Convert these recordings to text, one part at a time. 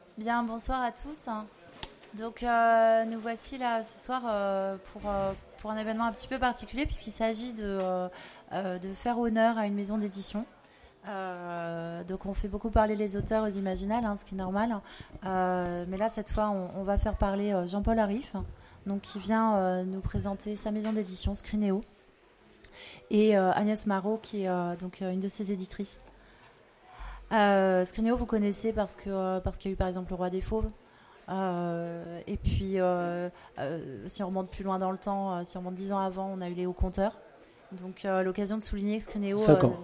Bien, bonsoir à tous. Donc, nous voici là ce soir pour un événement un petit peu particulier puisqu'il s'agit de faire honneur à une maison d'édition. Donc, on fait beaucoup parler les auteurs aux Imaginales, ce qui est normal. Mais là, cette fois, on va faire parler Jean-Paul Arif, donc, qui vient nous présenter sa maison d'édition, Scrinéo, et Agnès Marot, qui est donc une de ses éditrices. Scrinéo, vous connaissez parce qu'il y a eu par exemple Le Roi des Fauves. Et puis, si on remonte plus loin dans le temps, si on remonte 10 ans avant, on a eu Les Hauts Compteurs. Donc, l'occasion de souligner que Scrinéo. 5 ans.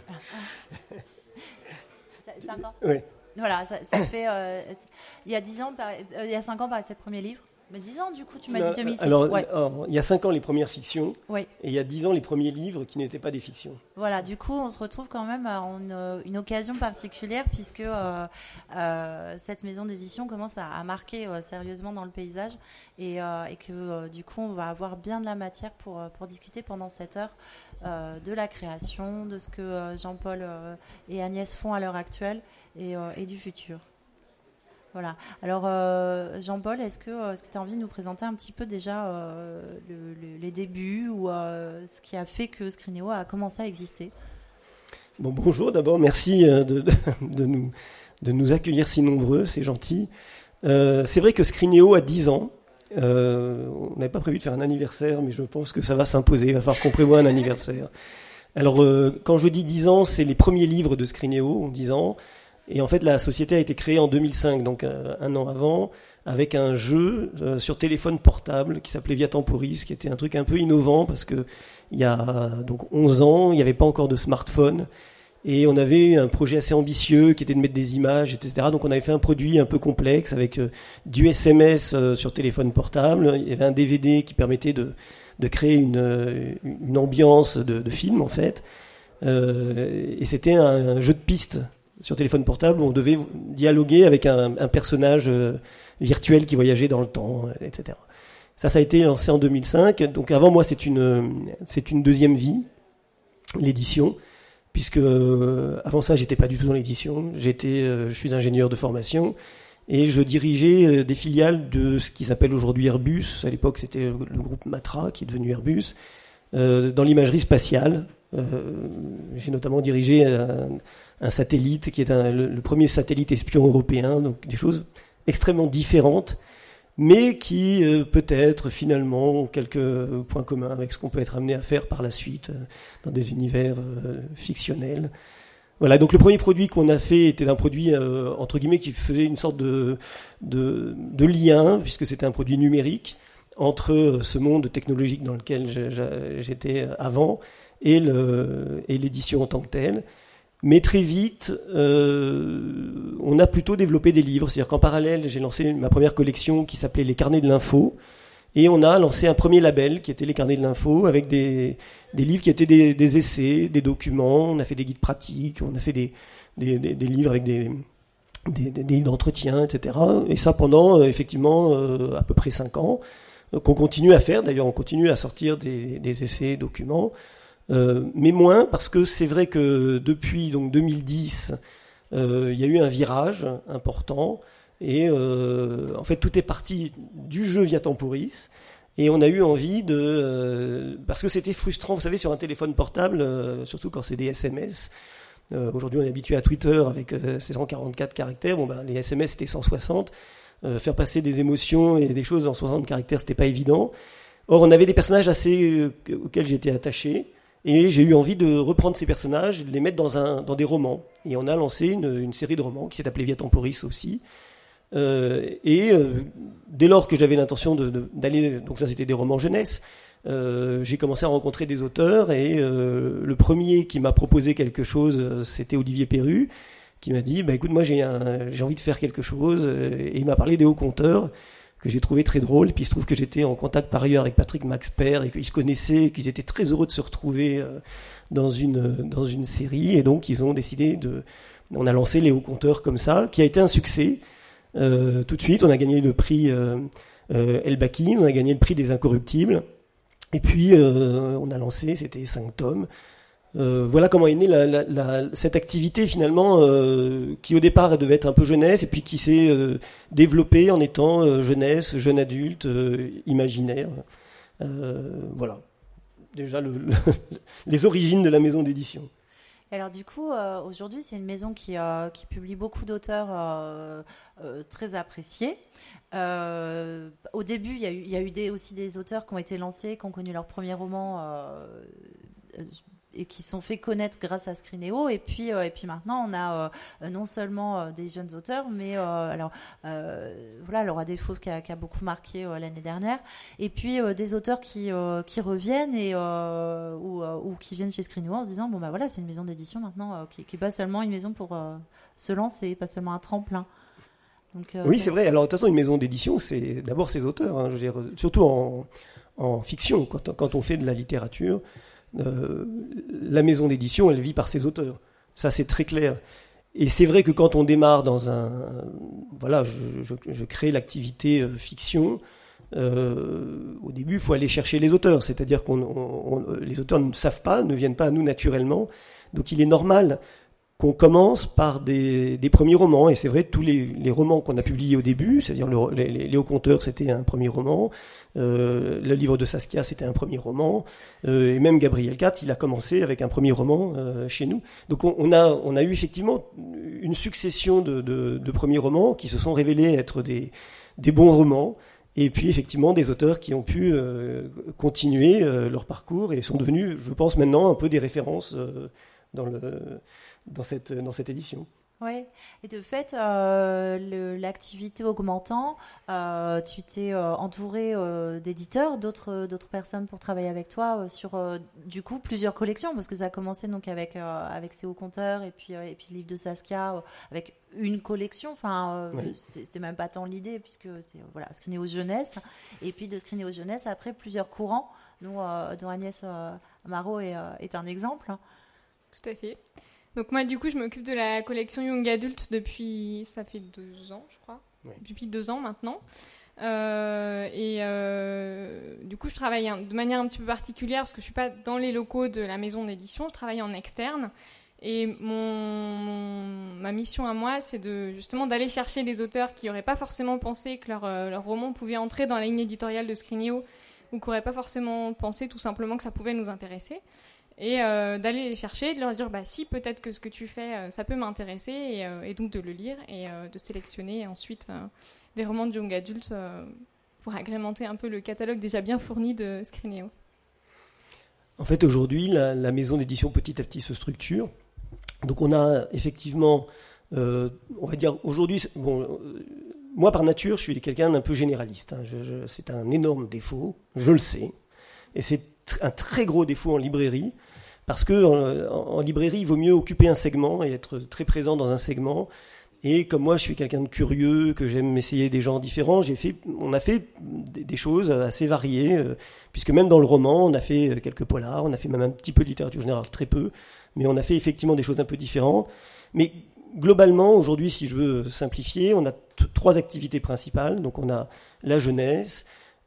5 ans. Oui. Voilà, ça fait. Il y a 10 ans, il y a 5 ans, paraissait le premier livre. Mais 10 ans, du coup, tu m'as dit 2006. Alors, ouais. il y a 5 ans, les premières fictions. Oui. Et il y a 10 ans, les premiers livres qui n'étaient pas des fictions. Voilà, du coup, on se retrouve quand même à une occasion particulière puisque cette maison d'édition commence à marquer sérieusement dans le paysage et que du coup, on va avoir bien de la matière pour discuter pendant cette heure de la création, de ce que Jean-Paul et Agnès font à l'heure actuelle et du futur. Voilà. Alors, Jean-Paul, est-ce que tu as envie de nous présenter un petit peu déjà les débuts ou ce qui a fait que Scrinéo a commencé à exister? Bon, bonjour, d'abord, merci de nous accueillir si nombreux, c'est gentil. C'est vrai que Scrinéo a 10 ans. On n'avait pas prévu de faire un anniversaire, mais je pense que ça va s'imposer. Il va falloir qu'on prévoie un anniversaire. Alors, quand je dis 10 ans, c'est les premiers livres de Scrinéo, en 10 ans. Et en fait, la société a été créée en 2005, donc un an avant, avec un jeu sur téléphone portable qui s'appelait Via Temporis, qui était un truc un peu innovant parce que il y a donc 11 ans, il n'y avait pas encore de smartphone et on avait un projet assez ambitieux qui était de mettre des images, etc. Donc on avait fait un produit un peu complexe avec du SMS sur téléphone portable. Il y avait un DVD qui permettait de créer une ambiance de film en fait. Et c'était un jeu de pistes sur téléphone portable où on devait dialoguer avec un personnage virtuel qui voyageait dans le temps, etc. Ça a été lancé en 2005. Donc avant moi, c'est une deuxième vie, l'édition, puisque avant ça, j'étais pas du tout dans l'édition. Je suis ingénieur de formation et je dirigeais des filiales de ce qui s'appelle aujourd'hui Airbus. À l'époque, c'était le groupe Matra qui est devenu Airbus, dans l'imagerie spatiale. J'ai notamment dirigé un satellite qui est le premier satellite espion européen, donc des choses extrêmement différentes, mais qui peut-être finalement ont quelques points communs avec ce qu'on peut être amené à faire par la suite dans des univers fictionnels. Voilà, donc le premier produit qu'on a fait était un produit entre guillemets qui faisait une sorte de lien, puisque c'était un produit numérique entre ce monde technologique dans lequel j'étais avant et l'édition en tant que telle. Mais très vite, on a plutôt développé des livres. C'est-à-dire qu'en parallèle, j'ai lancé ma première collection qui s'appelait Les Carnets de l'Info. Et on a lancé un premier label qui était Les Carnets de l'Info avec des livres qui étaient des essais, des documents. On a fait des guides pratiques, on a fait des livres avec des livres d'entretien, etc. Et ça pendant effectivement à peu près 5 ans. Qu'on continue à faire. D'ailleurs, on continue à sortir des essais, documents. Mais moins, parce que c'est vrai que depuis donc 2010, il y a eu un virage important et en fait tout est parti du jeu Via Temporis et on a eu envie parce que c'était frustrant, vous savez, sur un téléphone portable, surtout quand c'est des SMS. Aujourd'hui on est habitué à Twitter avec 144 caractères, les SMS c'était 160, faire passer des émotions et des choses en 60 caractères c'était pas évident. Or on avait des personnages auxquels j'étais attaché. Et j'ai eu envie de reprendre ces personnages, de les mettre dans des romans. Et on a lancé une série de romans qui s'est appelée Via Temporis aussi. Dès lors que j'avais l'intention d'aller, donc ça c'était des romans jeunesse, j'ai commencé à rencontrer des auteurs et le premier qui m'a proposé quelque chose, c'était Olivier Perru, qui m'a dit écoute, moi j'ai envie de faire quelque chose, et il m'a parlé des Hauts Compteurs, que j'ai trouvé très drôle. Et puis il se trouve que j'étais en contact par ailleurs avec Patrick Maxpert et qu'ils se connaissaient, et qu'ils étaient très heureux de se retrouver dans une série. Et donc ils ont décidé on a lancé Les Hauts Compteurs comme ça, qui a été un succès. Tout de suite, on a gagné le prix El Baki, on a gagné le prix des Incorruptibles. Et puis on a lancé, c'était 5 tomes. Voilà comment est née cette activité finalement qui au départ devait être un peu jeunesse et puis qui s'est développée en étant jeunesse, jeune adulte, imaginaire. Voilà. Déjà les origines de la maison d'édition. Alors du coup, aujourd'hui, c'est une maison qui publie beaucoup d'auteurs très appréciés. Au début, il y a eu aussi des auteurs qui ont été lancés, qui ont connu leur premier roman et qui sont fait connaître grâce à Scrinéo. Et puis maintenant, on a non seulement des jeunes auteurs, mais voilà, Laura Delfauve qui a beaucoup marqué l'année dernière. Et puis des auteurs qui reviennent ou qui viennent chez Scrinéo en se disant bon bah voilà, c'est une maison d'édition maintenant qui est pas seulement une maison pour se lancer, pas seulement un tremplin. Donc, oui, c'est vrai. Alors de toute façon, une maison d'édition, c'est d'abord ses auteurs. Hein, je veux dire, surtout en fiction, quand on fait de la littérature. La maison d'édition, elle vit par ses auteurs. Ça, c'est très clair. Et c'est vrai que quand on démarre voilà, je crée l'activité fiction. Au début, il faut aller chercher les auteurs. C'est-à-dire les auteurs ne savent pas, ne viennent pas à nous naturellement. Donc, il est normal qu'on commence par des premiers romans. Et c'est vrai, tous les romans qu'on a publiés au début, c'est-à-dire les Hauts Conteurs, c'était un premier roman. Le livre de Saskia, c'était un premier roman. Et même Gabriel Katz, il a commencé avec un premier roman chez nous. Donc on a eu effectivement une succession de premiers romans qui se sont révélés être des bons romans. Et puis effectivement des auteurs qui ont pu continuer leur parcours et sont devenus, je pense maintenant, un peu des références dans cette édition. Oui, et de fait, l'activité augmentant, tu t'es entouré d'éditeurs, d'autres personnes pour travailler avec toi sur du coup plusieurs collections, parce que ça a commencé donc avec ces Hauts Conteurs et puis le livre de Saskia avec une collection. Enfin, oui. C'était même pas tant l'idée puisque c'est voilà Scrinéo jeunesse et puis de Scrinéo jeunesse après plusieurs courants dont Agnès Marot est un exemple. Tout à fait. Donc moi, du coup, je m'occupe de la collection Young Adult depuis, ça fait 2 ans, je crois. Oui. Depuis 2 ans maintenant. Du coup, je travaille de manière un petit peu particulière parce que je suis pas dans les locaux de la maison d'édition, je travaille en externe. Et ma mission à moi, c'est justement d'aller chercher des auteurs qui n'auraient pas forcément pensé que leur roman pouvait entrer dans la ligne éditoriale de Scrinéo ou qui n'auraient pas forcément pensé tout simplement que ça pouvait nous intéresser. Et d'aller les chercher, de leur dire si peut-être que ce que tu fais ça peut m'intéresser et donc de le lire et de sélectionner ensuite des romans de young adult pour agrémenter un peu le catalogue déjà bien fourni de Scrinéo. En fait aujourd'hui la maison d'édition petit à petit se structure, donc on a effectivement on va dire aujourd'hui moi par nature je suis quelqu'un d'un peu généraliste, hein. C'est un énorme défaut, je le sais, et c'est un très gros défaut en librairie. Parce que en librairie, il vaut mieux occuper un segment et être très présent dans un segment. Et comme moi, je suis quelqu'un de curieux, que j'aime essayer des genres différents, on a fait des choses assez variées, puisque même dans le roman, on a fait quelques polars, on a fait même un petit peu de littérature générale, très peu, mais on a fait effectivement des choses un peu différentes. Mais globalement, aujourd'hui, si je veux simplifier, on a 3 activités principales. Donc on a la jeunesse,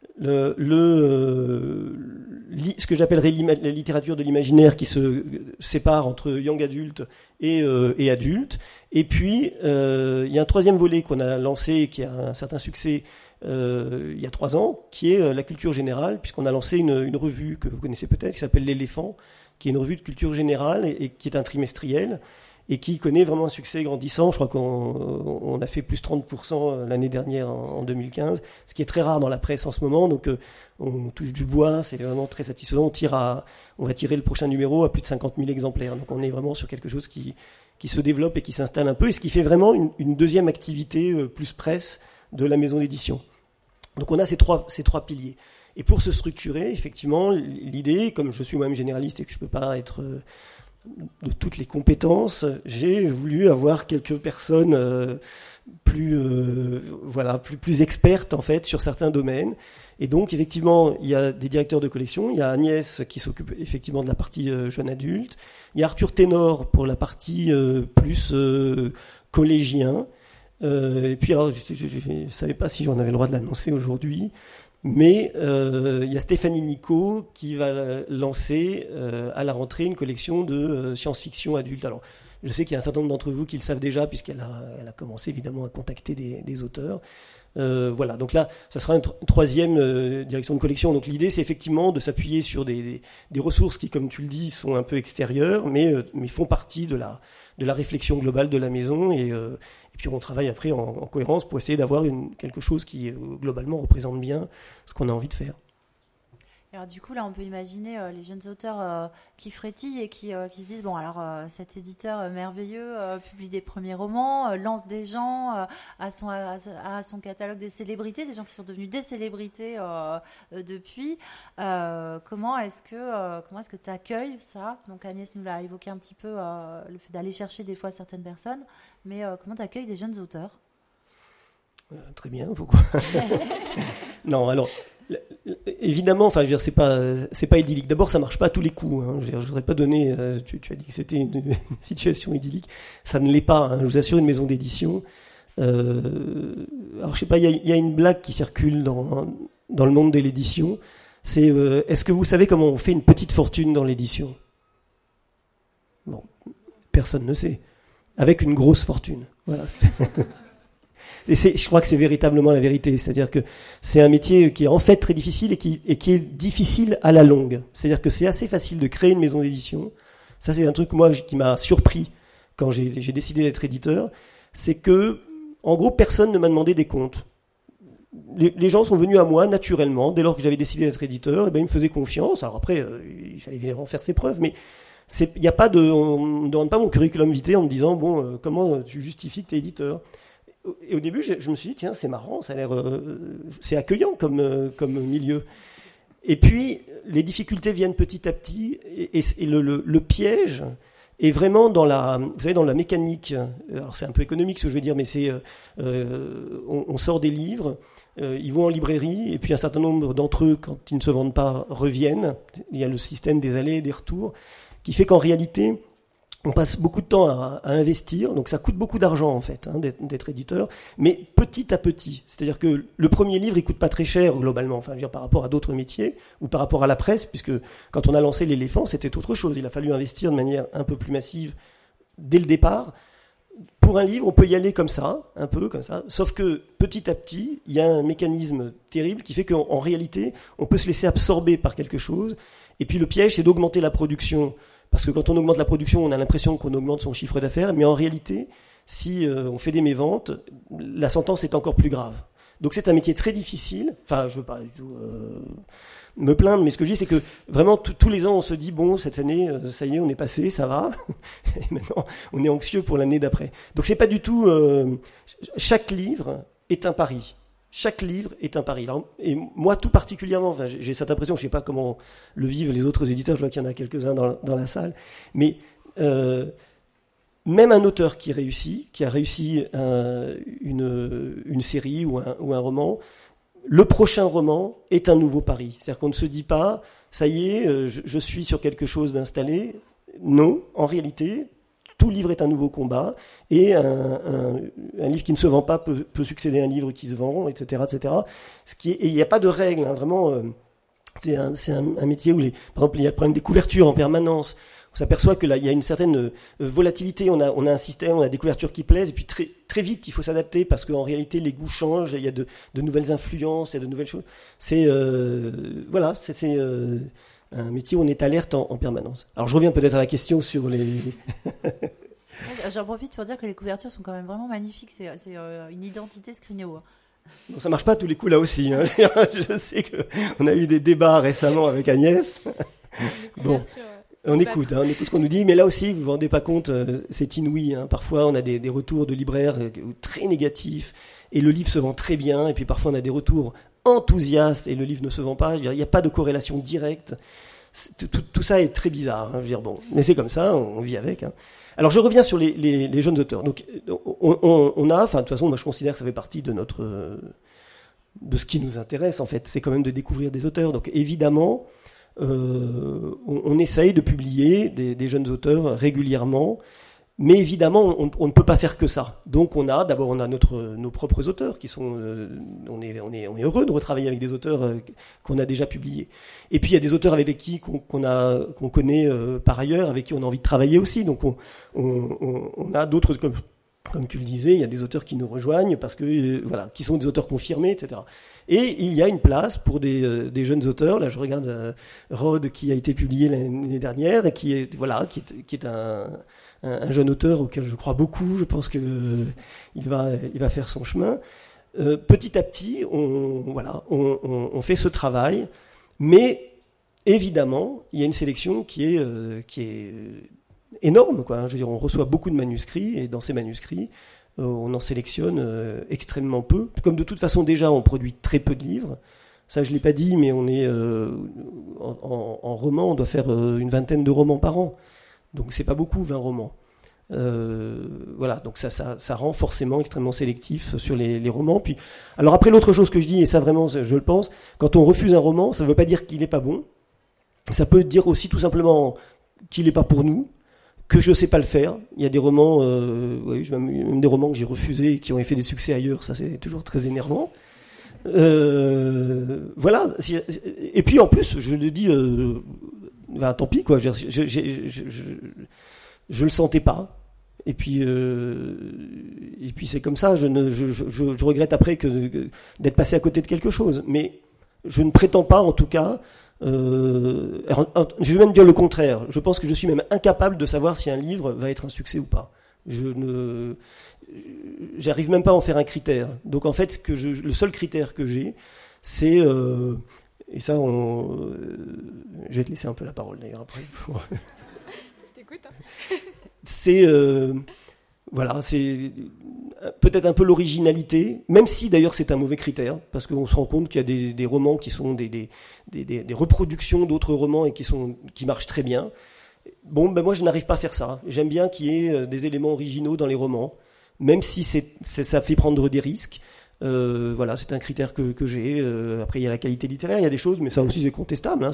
ce que j'appellerais la littérature de l'imaginaire qui se sépare entre young adulte et adulte. Et puis, il y a un 3e volet qu'on a lancé, qui a un certain succès il y a 3 ans, qui est la culture générale, puisqu'on a lancé une revue que vous connaissez peut-être, qui s'appelle L'Éléphant, qui est une revue de culture générale et qui est un trimestriel, et qui connaît vraiment un succès grandissant. Je crois qu'on a fait plus 30% l'année dernière en 2015, ce qui est très rare dans la presse en ce moment. Donc on touche du bois, c'est vraiment très satisfaisant. On va tirer le prochain numéro à plus de 50 000 exemplaires. Donc on est vraiment sur quelque chose qui se développe et qui s'installe un peu, et ce qui fait vraiment une deuxième activité plus presse de la maison d'édition. Donc on a ces trois piliers. Et pour se structurer, effectivement, l'idée, comme je suis moi-même généraliste et que je ne peux pas être de toutes les compétences, j'ai voulu avoir quelques personnes plus expertes en fait sur certains domaines. Et donc effectivement, il y a des directeurs de collection, il y a Agnès qui s'occupe effectivement de la partie jeune adulte, il y a Arthur Ténor pour la partie plus collégien. Et puis alors, je ne savais pas si on avait le droit de l'annoncer aujourd'hui, mais il y a Stéphanie Nico qui va lancer à la rentrée une collection de science-fiction adulte. Alors, je sais qu'il y a un certain nombre d'entre vous qui le savent déjà, puisqu'elle a commencé évidemment à contacter des auteurs. Voilà, donc là, ça sera une troisième direction de collection. Donc l'idée, c'est effectivement de s'appuyer sur des ressources qui, comme tu le dis, sont un peu extérieures, mais font partie de la réflexion globale de la maison. Et puis on travaille après en cohérence pour essayer d'avoir quelque chose qui globalement représente bien ce qu'on a envie de faire. Alors du coup, là, on peut imaginer les jeunes auteurs qui frétillent et qui se disent, bon, alors cet éditeur merveilleux publie des premiers romans, lance des gens à son catalogue des célébrités, des gens qui sont devenus des célébrités depuis. Comment est-ce que tu accueilles ça? Donc Agnès nous l'a évoqué un petit peu, le fait d'aller chercher des fois certaines personnes, mais comment tu accueilles des jeunes auteurs? Très bien, pourquoi? Non, alors... Évidemment, enfin, je veux dire, c'est pas idyllique. D'abord, ça marche pas à tous les coups. Hein. Je voudrais pas donner. Tu as dit que c'était une situation idyllique. Ça ne l'est pas. Hein. Je vous assure, une maison d'édition. Alors, je sais pas. Il y a une blague qui circule dans le monde de l'édition. C'est est-ce que vous savez comment on fait une petite fortune dans l'édition? Bon, personne ne sait. Avec une grosse fortune. Voilà. Et je crois que c'est véritablement la vérité. C'est-à-dire que c'est un métier qui est en fait très difficile et qui est difficile à la longue. C'est-à-dire que c'est assez facile de créer une maison d'édition. Ça, c'est un truc, moi, qui m'a surpris quand j'ai décidé d'être éditeur. C'est que, en gros, personne ne m'a demandé des comptes. Les gens sont venus à moi naturellement. Dès lors que j'avais décidé d'être éditeur, et ben, ils me faisaient confiance. Alors après, il fallait en faire ses preuves. Mais on ne demande pas mon curriculum vitae en me disant, bon, comment tu justifies que tu es éditeur? Et au début, je me suis dit, tiens, c'est marrant, ça a l'air, c'est accueillant comme milieu. Et puis, les difficultés viennent petit à petit, et le piège est vraiment dans la mécanique. Alors, c'est un peu économique ce que je veux dire, mais c'est, on sort des livres, ils vont en librairie, et puis un certain nombre d'entre eux, quand ils ne se vendent pas, reviennent. Il y a le système des allers et des retours, qui fait qu'en réalité, on passe beaucoup de temps à investir, donc ça coûte beaucoup d'argent en fait d'être éditeur, mais petit à petit. C'est-à-dire que le premier livre, il coûte pas très cher globalement, enfin, je veux dire, par rapport à d'autres métiers ou par rapport à la presse, puisque quand on a lancé l'éléphant, c'était autre chose. Il a fallu investir de manière un peu plus massive dès le départ. Pour un livre, on peut y aller comme ça, un peu comme ça, sauf que petit à petit, il y a un mécanisme terrible qui fait qu'en réalité, on peut se laisser absorber par quelque chose. Et puis le piège, c'est d'augmenter la production. Parce que quand on augmente la production, on a l'impression qu'on augmente son chiffre d'affaires, mais en réalité, si on fait des méventes, la sentence est encore plus grave. Donc c'est un métier très difficile. Enfin, je veux pas du tout me plaindre, mais ce que je dis, c'est que vraiment tous les ans, on se dit bon, cette année, ça y est, on est passé, ça va. Et maintenant, on est anxieux pour l'année d'après. Donc c'est pas du tout. Chaque livre est un pari. Chaque livre est un pari. Alors, et moi, tout particulièrement, enfin, j'ai cette impression, je ne sais pas comment le vivent les autres éditeurs, je vois qu'il y en a quelques-uns dans la salle, mais même un auteur qui a réussi une série ou un roman, le prochain roman est un nouveau pari. C'est-à-dire qu'on ne se dit pas, ça y est, je suis sur quelque chose d'installé. Non, en réalité, tout livre est un nouveau combat, et un livre qui ne se vend pas peut succéder à un livre qui se vend, etc., etc. Et il n'y a pas de règle, hein, vraiment. C'est un métier où, par exemple, il y a le problème des couvertures en permanence. On s'aperçoit que là, il y a une certaine volatilité. On a un système, on a des couvertures qui plaisent, et puis très, très vite, il faut s'adapter parce qu'en réalité, les goûts changent. Il y a de nouvelles influences, il y a de nouvelles choses. C'est un métier où on est alerte en permanence. Alors je reviens peut-être à la question sur les... J'en profite pour dire que les couvertures sont quand même vraiment magnifiques. C'est une identité Scrinéo. Bon, ça marche pas à tous les coups là aussi. Hein. Je sais qu'on a eu des débats récemment avec Agnès. Bon, on écoute ce qu'on nous dit. Mais là aussi, vous vous rendez pas compte, c'est inouï. Hein. Parfois, on a des retours de libraires très négatifs et le livre se vend très bien. Et puis parfois, on a des retours enthousiastes et le livre ne se vend pas. Je veux dire, il n'y a pas de corrélation directe. Tout ça est très bizarre. Hein. Je veux dire, bon, mais c'est comme ça, on vit avec. Hein. Alors je reviens sur les jeunes auteurs. Donc on a, enfin de toute façon, moi je considère que ça fait partie de ce qui nous intéresse en fait. C'est quand même de découvrir des auteurs. Donc évidemment, on essaye de publier des jeunes auteurs régulièrement. Mais évidemment, on ne peut pas faire que ça. Donc on a nos propres auteurs qui sont, on est heureux de retravailler avec des auteurs qu'on a déjà publiés. Et puis il y a des auteurs avec qui qu'on connaît par ailleurs, avec qui on a envie de travailler aussi. Donc on a d'autres, comme tu le disais, il y a des auteurs qui nous rejoignent parce que qui sont des auteurs confirmés, etc. Et il y a une place pour des jeunes auteurs. Là, je regarde Rod qui a été publié l'année dernière et qui est un jeune auteur auquel je crois beaucoup. Je pense que il va faire son chemin. Petit à petit, on fait ce travail, mais évidemment, il y a une sélection qui est énorme, quoi. Je veux dire, on reçoit beaucoup de manuscrits et dans ces manuscrits, on en sélectionne extrêmement peu. Comme de toute façon déjà, on produit très peu de livres. Ça, je l'ai pas dit, mais on est en roman, on doit faire une vingtaine de romans par an. Donc c'est pas beaucoup, 20 romans. Donc ça rend forcément extrêmement sélectif sur les romans. Puis, alors après, l'autre chose que je dis, et ça vraiment je le pense, quand on refuse un roman, ça ne veut pas dire qu'il n'est pas bon. Ça peut dire aussi tout simplement qu'il n'est pas pour nous, que je ne sais pas le faire. Il y a des romans, même des romans que j'ai refusés et qui ont fait des succès ailleurs, ça c'est toujours très énervant. Et puis en plus, je le dis, tant pis quoi. Je le sentais pas. Et puis c'est comme ça. Je regrette après d'être passé à côté de quelque chose. Mais je ne prétends pas, en tout cas. Je vais même dire le contraire. Je pense que je suis même incapable de savoir si un livre va être un succès ou pas. J'arrive même pas à en faire un critère. Donc en fait, le seul critère que j'ai, c'est et ça, je vais te laisser un peu la parole d'ailleurs après. Je t'écoute. C'est peut-être un peu l'originalité, même si d'ailleurs c'est un mauvais critère, parce qu'on se rend compte qu'il y a des romans qui sont des reproductions d'autres romans et qui marchent très bien. Bon, moi je n'arrive pas à faire ça. J'aime bien qu'il y ait des éléments originaux dans les romans, même si ça fait prendre des risques. C'est un critère que j'ai. Après, il y a la qualité littéraire, il y a des choses, mais ça aussi c'est contestable.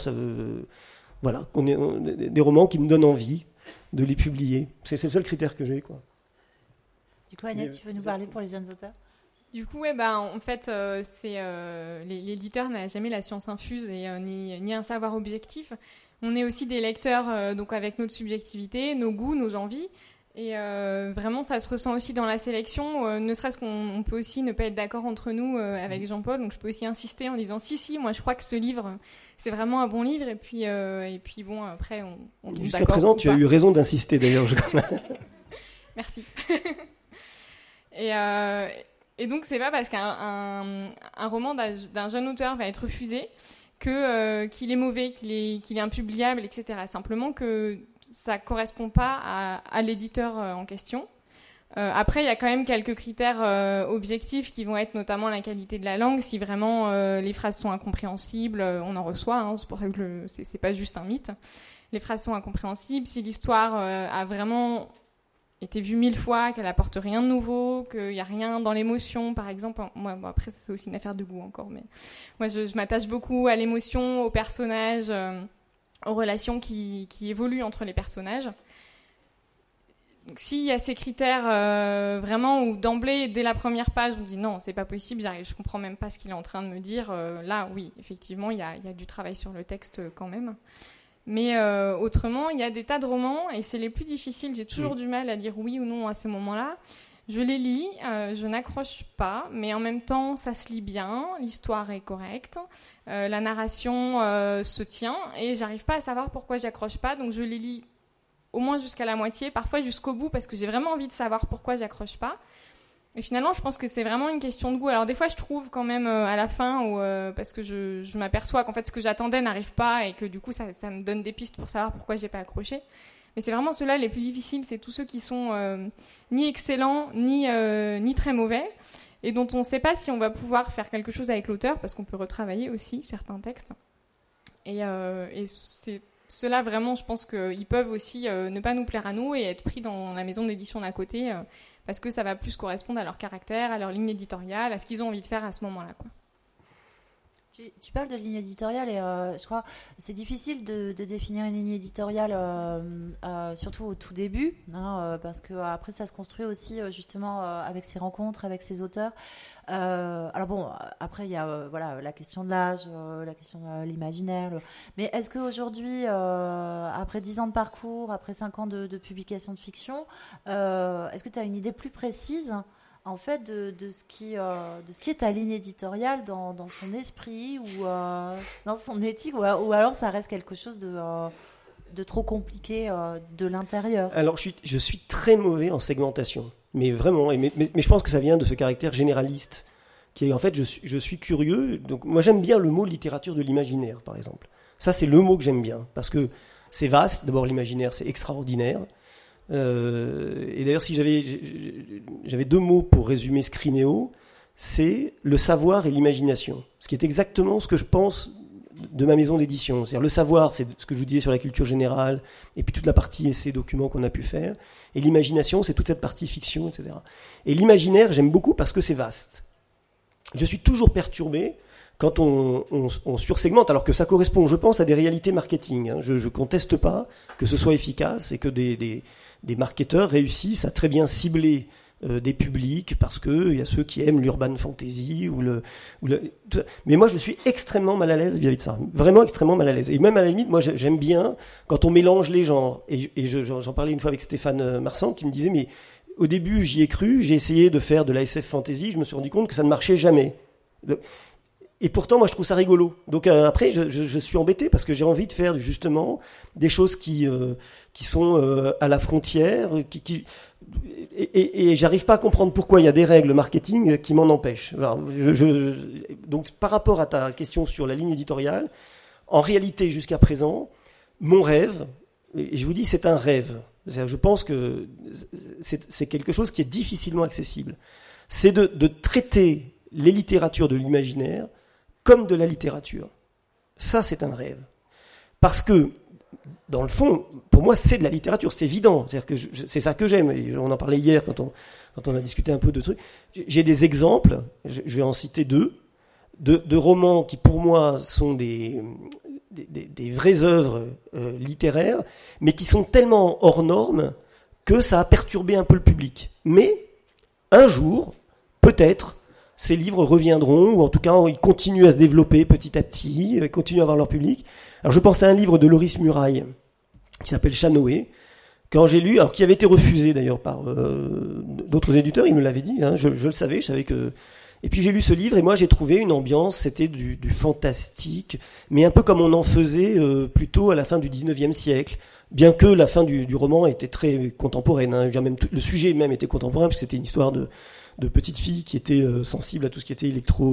Des romans qui me donnent envie de les publier. C'est le seul critère que j'ai, quoi. Du coup, Agnès, tu veux nous parler pour les jeunes auteurs ? Du coup, en fait, l'éditeur n'a jamais la science infuse et ni un savoir objectif. On est aussi des lecteurs, donc avec notre subjectivité, nos goûts, nos envies. Et vraiment, ça se ressent aussi dans la sélection. Ne serait-ce qu'on peut aussi ne pas être d'accord entre nous avec Jean-Paul. Donc, je peux aussi insister en disant si, moi, je crois que ce livre, c'est vraiment un bon livre. Et puis bon, après, on tombe Jusqu'à présent, tu as eu raison d'insister, d'ailleurs. Merci. Et donc, c'est pas parce qu'un roman d'un jeune auteur va être refusé qu'il est mauvais, qu'il est impubliable, etc. Simplement que ça correspond pas à l'éditeur en question. Après, il y a quand même quelques critères objectifs qui vont être notamment la qualité de la langue. Si vraiment les phrases sont incompréhensibles, on en reçoit. C'est pour ça que c'est pas juste un mythe. Les phrases sont incompréhensibles. Si l'histoire a vraiment été vue 1000 fois, qu'elle apporte rien de nouveau, qu'il n'y a rien dans l'émotion, par exemple. Moi, après, c'est aussi une affaire de goût encore, mais moi, je m'attache beaucoup à l'émotion, aux personnages, aux relations qui évoluent entre les personnages. Donc, s'il y a ces critères vraiment où d'emblée, dès la première page, on dit non, c'est pas possible, je comprends même pas ce qu'il est en train de me dire, là, oui, effectivement, il y a du travail sur le texte quand même. Mais autrement, il y a des tas de romans, et c'est les plus difficiles. J'ai toujours du mal à dire oui ou non à ces moments-là. Je les lis, je n'accroche pas, mais en même temps, ça se lit bien, l'histoire est correcte, la narration se tient, et j'arrive pas à savoir pourquoi j'accroche pas, donc je les lis au moins jusqu'à la moitié, parfois jusqu'au bout, parce que j'ai vraiment envie de savoir pourquoi j'accroche pas. Et finalement, je pense que c'est vraiment une question de goût. Alors des fois, je trouve quand même à la fin, parce que je m'aperçois qu'en fait, ce que j'attendais n'arrive pas et que du coup, ça me donne des pistes pour savoir pourquoi j'ai pas accroché. Mais c'est vraiment ceux-là les plus difficiles. C'est tous ceux qui sont ni excellents, ni très mauvais, et dont on ne sait pas si on va pouvoir faire quelque chose avec l'auteur, parce qu'on peut retravailler aussi certains textes. Et c'est ceux-là, vraiment, je pense qu'ils peuvent aussi ne pas nous plaire à nous et être pris dans la maison d'édition d'à côté, parce que ça va plus correspondre à leur caractère, à leur ligne éditoriale, à ce qu'ils ont envie de faire à ce moment-là, quoi. Tu parles de ligne éditoriale et je crois c'est difficile de définir une ligne éditoriale, surtout au tout début, parce que après ça se construit aussi justement avec ses rencontres, avec ses auteurs. Alors bon, après il y a voilà la question de l'âge, la question de l'imaginaire. Mais est-ce qu'aujourd'hui, après 10 ans de parcours, après 5 ans de publication de fiction, est-ce que tu as une idée plus précise en fait de ce qui est ta ligne éditoriale dans son esprit ou dans son éthique ou alors ça reste quelque chose de trop compliqué de l'intérieur? Alors je suis très mauvais en segmentation, mais vraiment, mais je pense que ça vient de ce caractère généraliste qui est en fait je suis curieux. Donc moi j'aime bien le mot littérature de l'imaginaire par exemple. Ça c'est le mot que j'aime bien parce que c'est vaste. D'abord l'imaginaire c'est extraordinaire. Et d'ailleurs, si j'avais 2 mots pour résumer Scrinéo, c'est le savoir et l'imagination. Ce qui est exactement ce que je pense de ma maison d'édition. C'est-à-dire le savoir, c'est ce que je vous disais sur la culture générale, et puis toute la partie essais, documents qu'on a pu faire. Et l'imagination, c'est toute cette partie fiction, etc. Et l'imaginaire, j'aime beaucoup parce que c'est vaste. Je suis toujours perturbé quand on sursegmente, alors que ça correspond, je pense, à des réalités marketing. Je ne conteste pas que ce soit efficace et que des marketeurs réussissent à très bien cibler des publics parce que il y a ceux qui aiment l'urban fantasy mais moi je suis extrêmement mal à l'aise vis-à-vis de ça, vraiment extrêmement mal à l'aise. Et même à la limite, moi j'aime bien quand on mélange les genres. Et j'en parlais une fois avec Stéphane Marsan qui me disait mais au début j'y ai cru, j'ai essayé de faire de la SF fantasy, je me suis rendu compte que ça ne marchait jamais. Et pourtant, moi, je trouve ça rigolo. Donc après, je suis embêté parce que j'ai envie de faire justement des choses qui sont à la frontière, et j'arrive pas à comprendre pourquoi il y a des règles marketing qui m'en empêchent. Alors, donc, par rapport à ta question sur la ligne éditoriale, en réalité, jusqu'à présent, mon rêve, et je vous dis, c'est un rêve. Je pense que c'est quelque chose qui est difficilement accessible. C'est de traiter les littératures de l'imaginaire comme de la littérature. Ça, c'est un rêve. Parce que, dans le fond, pour moi, c'est de la littérature, c'est évident. C'est-à-dire que c'est ça que j'aime. Et on en parlait hier quand on a discuté un peu de trucs. J'ai des exemples, je vais en citer 2, de romans qui, pour moi, sont des vraies œuvres littéraires, mais qui sont tellement hors normes que ça a perturbé un peu le public. Mais, un jour, peut-être, ces livres reviendront, ou en tout cas, ils continuent à se développer petit à petit, ils continuent à avoir leur public. Alors, je pense à un livre de Loris Murail, qui s'appelle Chanoé, quand j'ai lu, alors qui avait été refusé d'ailleurs par d'autres éditeurs, il me l'avait dit, je le savais, je savais que... Et puis j'ai lu ce livre, et moi j'ai trouvé une ambiance, c'était du fantastique, mais un peu comme on en faisait plutôt à la fin du 19e siècle, bien que la fin du roman était très contemporaine, même le sujet même était contemporain, parce que c'était une histoire de petite fille qui était sensible à tout ce qui était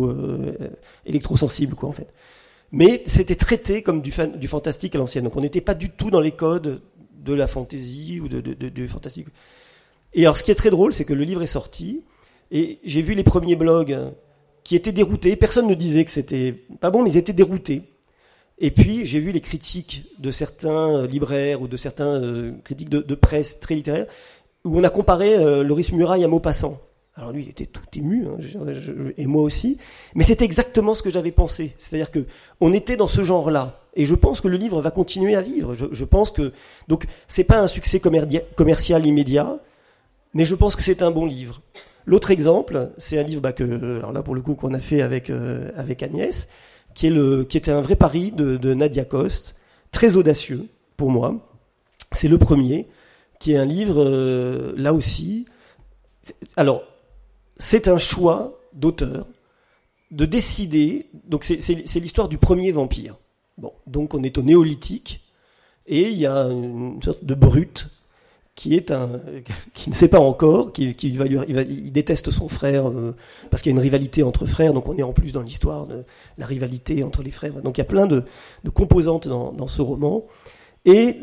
électrosensible, quoi, en fait. Mais c'était traité comme du fantastique à l'ancienne. Donc on n'était pas du tout dans les codes de la fantaisie ou de fantastique. Et alors ce qui est très drôle, c'est que le livre est sorti, et j'ai vu les premiers blogs qui étaient déroutés. Personne ne disait que c'était pas bon, mais ils étaient déroutés. Et puis j'ai vu les critiques de certains libraires ou de certains critiques de presse très littéraires, où on a comparé Loris Murail à Maupassant. Alors lui, il était tout ému, et moi aussi. Mais c'était exactement ce que j'avais pensé. C'est-à-dire que on était dans ce genre-là. Et je pense que le livre va continuer à vivre. Je pense que... Donc, c'est pas un succès commercial immédiat, mais je pense que c'est un bon livre. L'autre exemple, c'est un livre alors là, pour le coup, qu'on a fait avec Agnès, qui était un vrai pari de Nadia Coste, très audacieux, pour moi. C'est le premier, qui est un livre, là aussi... Alors... C'est un choix d'auteur de décider. Donc c'est l'histoire du premier vampire. Bon, donc on est au néolithique et il y a une sorte de brute qui ne sait pas encore, il déteste son frère parce qu'il y a une rivalité entre frères. Donc on est en plus dans l'histoire de la rivalité entre les frères. Donc il y a plein de composantes dans ce roman. Et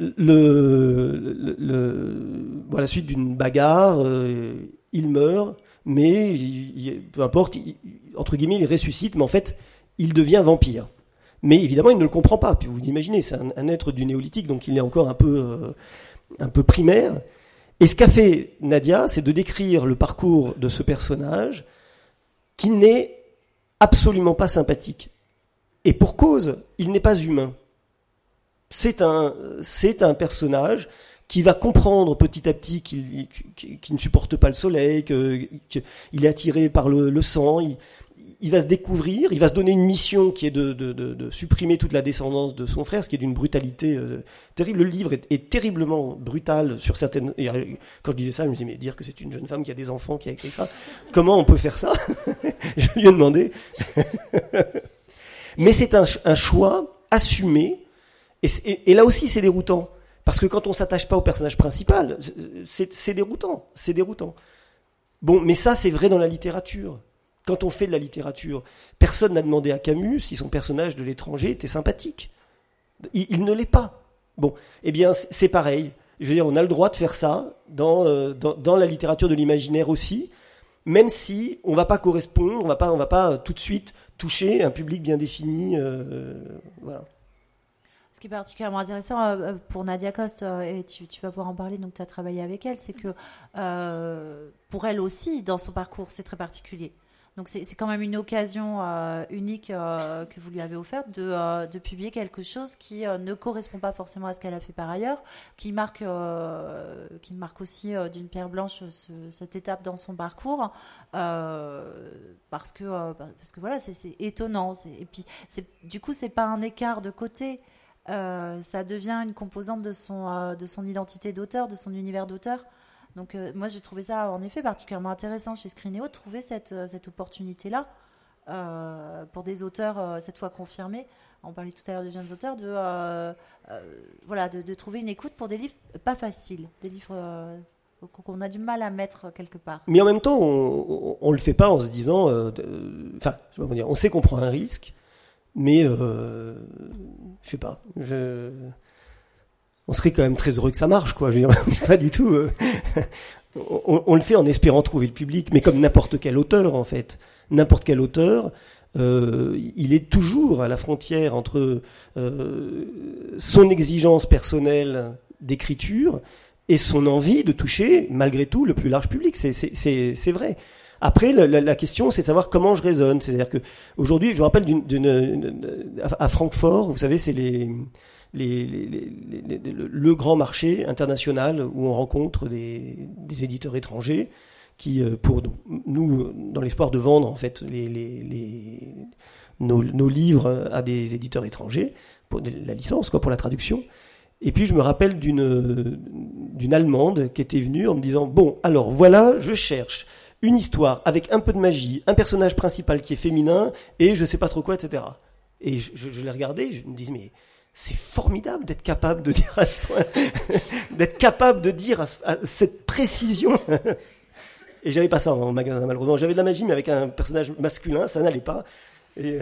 à la suite d'une bagarre, il meurt. Mais peu importe, entre guillemets, il ressuscite, mais en fait, il devient vampire. Mais évidemment, il ne le comprend pas. Puis vous imaginez, c'est un être du néolithique, donc il est encore un peu primaire. Et ce qu'a fait Nadia, c'est de décrire le parcours de ce personnage qui n'est absolument pas sympathique. Et pour cause, il n'est pas humain. C'est un personnage qui va comprendre petit à petit qu'il ne supporte pas le soleil, qu'il est attiré par le sang. Il va se découvrir, il va se donner une mission qui est de supprimer toute la descendance de son frère, ce qui est d'une brutalité terrible. Le livre est terriblement brutal sur certaines... Et quand je disais ça, je me disais, mais dire que c'est une jeune femme qui a des enfants qui a écrit ça, comment on peut faire ça? Je lui ai demandé. Mais c'est un choix assumé, et là aussi c'est déroutant. Parce que quand on s'attache pas au personnage principal, c'est déroutant, c'est déroutant. Bon, mais ça c'est vrai dans la littérature. Quand on fait de la littérature, personne n'a demandé à Camus si son personnage de l'étranger était sympathique. Il ne l'est pas. Bon, eh bien c'est pareil. Je veux dire, on a le droit de faire ça dans la littérature de l'imaginaire aussi, même si on va pas correspondre, on va pas tout de suite toucher un public bien défini. Voilà. Ce qui est particulièrement intéressant pour Nadia Coste, et tu vas pouvoir en parler, donc tu as travaillé avec elle, c'est que pour elle aussi, dans son parcours, c'est très particulier. Donc c'est quand même une occasion unique que vous lui avez offerte de publier quelque chose qui ne correspond pas forcément à ce qu'elle a fait par ailleurs, qui marque aussi d'une pierre blanche cette étape dans son parcours, parce que voilà, c'est étonnant. Et puis du coup, c'est pas un écart de côté. Ça devient une composante de son identité d'auteur, de son univers d'auteur. Donc moi j'ai trouvé ça en effet particulièrement intéressant chez Scrinéo de trouver cette opportunité-là pour des auteurs cette fois confirmés. On parlait tout à l'heure des jeunes auteurs de trouver une écoute pour des livres pas faciles, des livres qu'on a du mal à mettre quelque part. Mais en même temps on le fait pas en se disant, on sait qu'on prend un risque, mais je sais pas. On serait quand même très heureux que ça marche, quoi. Je veux dire, pas du tout. On le fait en espérant trouver le public, mais comme n'importe quel auteur, en fait. N'importe quel auteur, il est toujours à la frontière entre son exigence personnelle d'écriture et son envie de toucher, malgré tout, le plus large public. C'est vrai. Après, la question, c'est de savoir comment je raisonne. C'est-à-dire que aujourd'hui, je me rappelle à Francfort, vous savez, c'est le grand marché international où on rencontre des éditeurs étrangers qui, pour nous, dans l'espoir de vendre en fait nos livres à des éditeurs étrangers, pour la licence, quoi, pour la traduction. Et puis je me rappelle d'une Allemande qui était venue en me disant, bon, alors voilà, je cherche une histoire avec un peu de magie, un personnage principal qui est féminin et je sais pas trop quoi, etc. Et je l'ai regardé, je me disais, mais c'est formidable d'être capable de dire à ce point, d'être capable de dire à cette précision. Et j'avais pas ça en magasin, malheureusement. J'avais de la magie, mais avec un personnage masculin, ça n'allait pas. Et...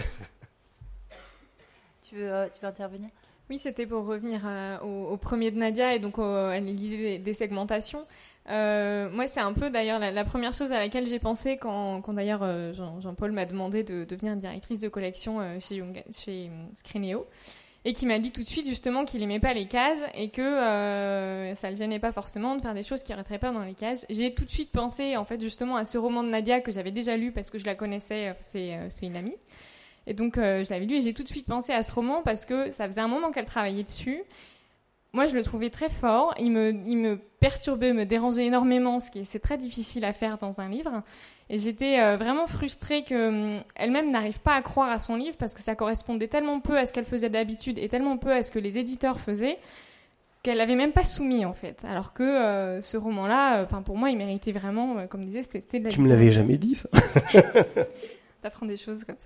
Tu veux intervenir ? Oui, c'était pour revenir au premier de Nadia et donc à l'idée des segmentations. Moi, c'est un peu d'ailleurs la première chose à laquelle j'ai pensé quand d'ailleurs Jean-Paul m'a demandé de devenir directrice de collection chez Scrinéo. Et qui m'a dit tout de suite justement qu'il aimait pas les cases et que ça le gênait pas forcément de faire des choses qui rentraient pas dans les cases. J'ai tout de suite pensé en fait justement à ce roman de Nadia que j'avais déjà lu parce que je la connaissais, c'est une amie. Et donc je l'avais lu et j'ai tout de suite pensé à ce roman parce que ça faisait un moment qu'elle travaillait dessus. Moi je le trouvais très fort, il me perturbait, me dérangeait énormément, c'est très difficile à faire dans un livre. Et j'étais vraiment frustrée qu'elle-même n'arrive pas à croire à son livre parce que ça correspondait tellement peu à ce qu'elle faisait d'habitude et tellement peu à ce que les éditeurs faisaient qu'elle l'avait même pas soumis en fait. Alors que ce roman-là, pour moi, il méritait vraiment, comme disait, c'était de la... Tu me l'avais jamais dit ça. T'apprends des choses comme ça.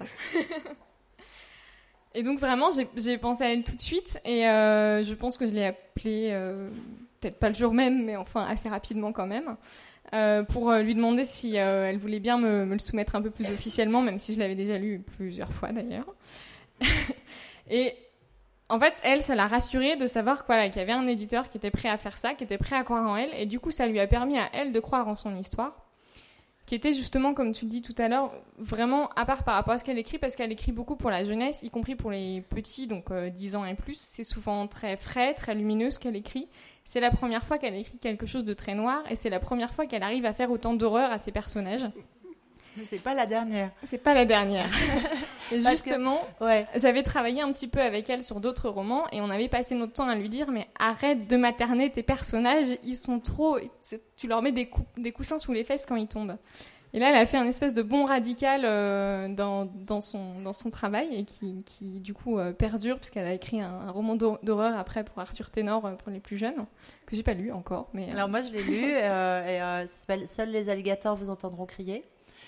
Et donc vraiment, j'ai pensé à elle tout de suite et je pense que je l'ai appelée, peut-être pas le jour même, mais enfin assez rapidement quand même. Pour lui demander si elle voulait bien me le soumettre un peu plus officiellement, même si je l'avais déjà lu plusieurs fois d'ailleurs. Et en fait, elle, ça l'a rassurée de savoir qu'il y avait un éditeur qui était prêt à faire ça, qui était prêt à croire en elle, et du coup, ça lui a permis à elle de croire en son histoire, qui était justement, comme tu le dis tout à l'heure, vraiment à part par rapport à ce qu'elle écrit, parce qu'elle écrit beaucoup pour la jeunesse, y compris pour les petits, donc 10 ans et plus. C'est souvent très frais, très lumineux ce qu'elle écrit. C'est la première fois qu'elle écrit quelque chose de très noir et c'est la première fois qu'elle arrive à faire autant d'horreur à ses personnages. Mais c'est pas la dernière. C'est pas la dernière. Et justement, ouais. J'avais travaillé un petit peu avec elle sur d'autres romans et on avait passé notre temps à lui dire mais arrête de materner tes personnages, ils sont trop... Tu leur mets des coussins sous les fesses quand ils tombent. Et là, elle a fait un espèce de bond radical dans son travail et qui du coup perdure puisqu'elle a écrit un roman d'horreur après pour Arthur Ténor pour les plus jeunes que j'ai pas lu encore. Mais alors moi je l'ai lu et ça s'appelle Seuls les alligators vous entendront crier.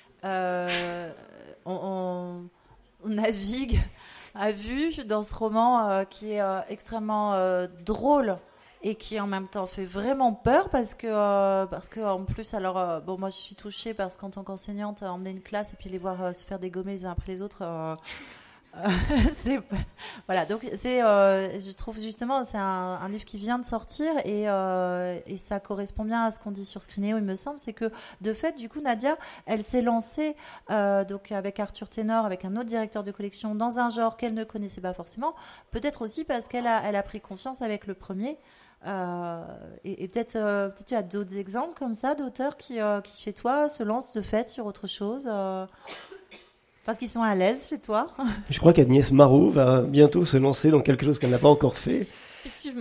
On navigue à vue dans ce roman qui est extrêmement drôle. Et qui en même temps fait vraiment peur parce que en plus alors bon moi je suis touchée parce qu'en tant qu'enseignante emmener une classe et puis les voir se faire dégommer les uns après les autres c'est voilà donc c'est je trouve justement c'est un livre qui vient de sortir et ça correspond bien à ce qu'on dit sur Scrineo il me semble c'est que de fait du coup Nadia elle s'est lancée donc avec Arthur Ténor avec un autre directeur de collection dans un genre qu'elle ne connaissait pas forcément peut-être aussi parce qu'elle a pris confiance avec le premier. Et peut-être tu as d'autres exemples comme ça d'auteurs qui chez toi se lancent de fait sur autre chose parce qu'ils sont à l'aise chez toi. Je crois qu'Agnès Marot va bientôt se lancer dans quelque chose qu'elle n'a pas encore fait. Effectivement,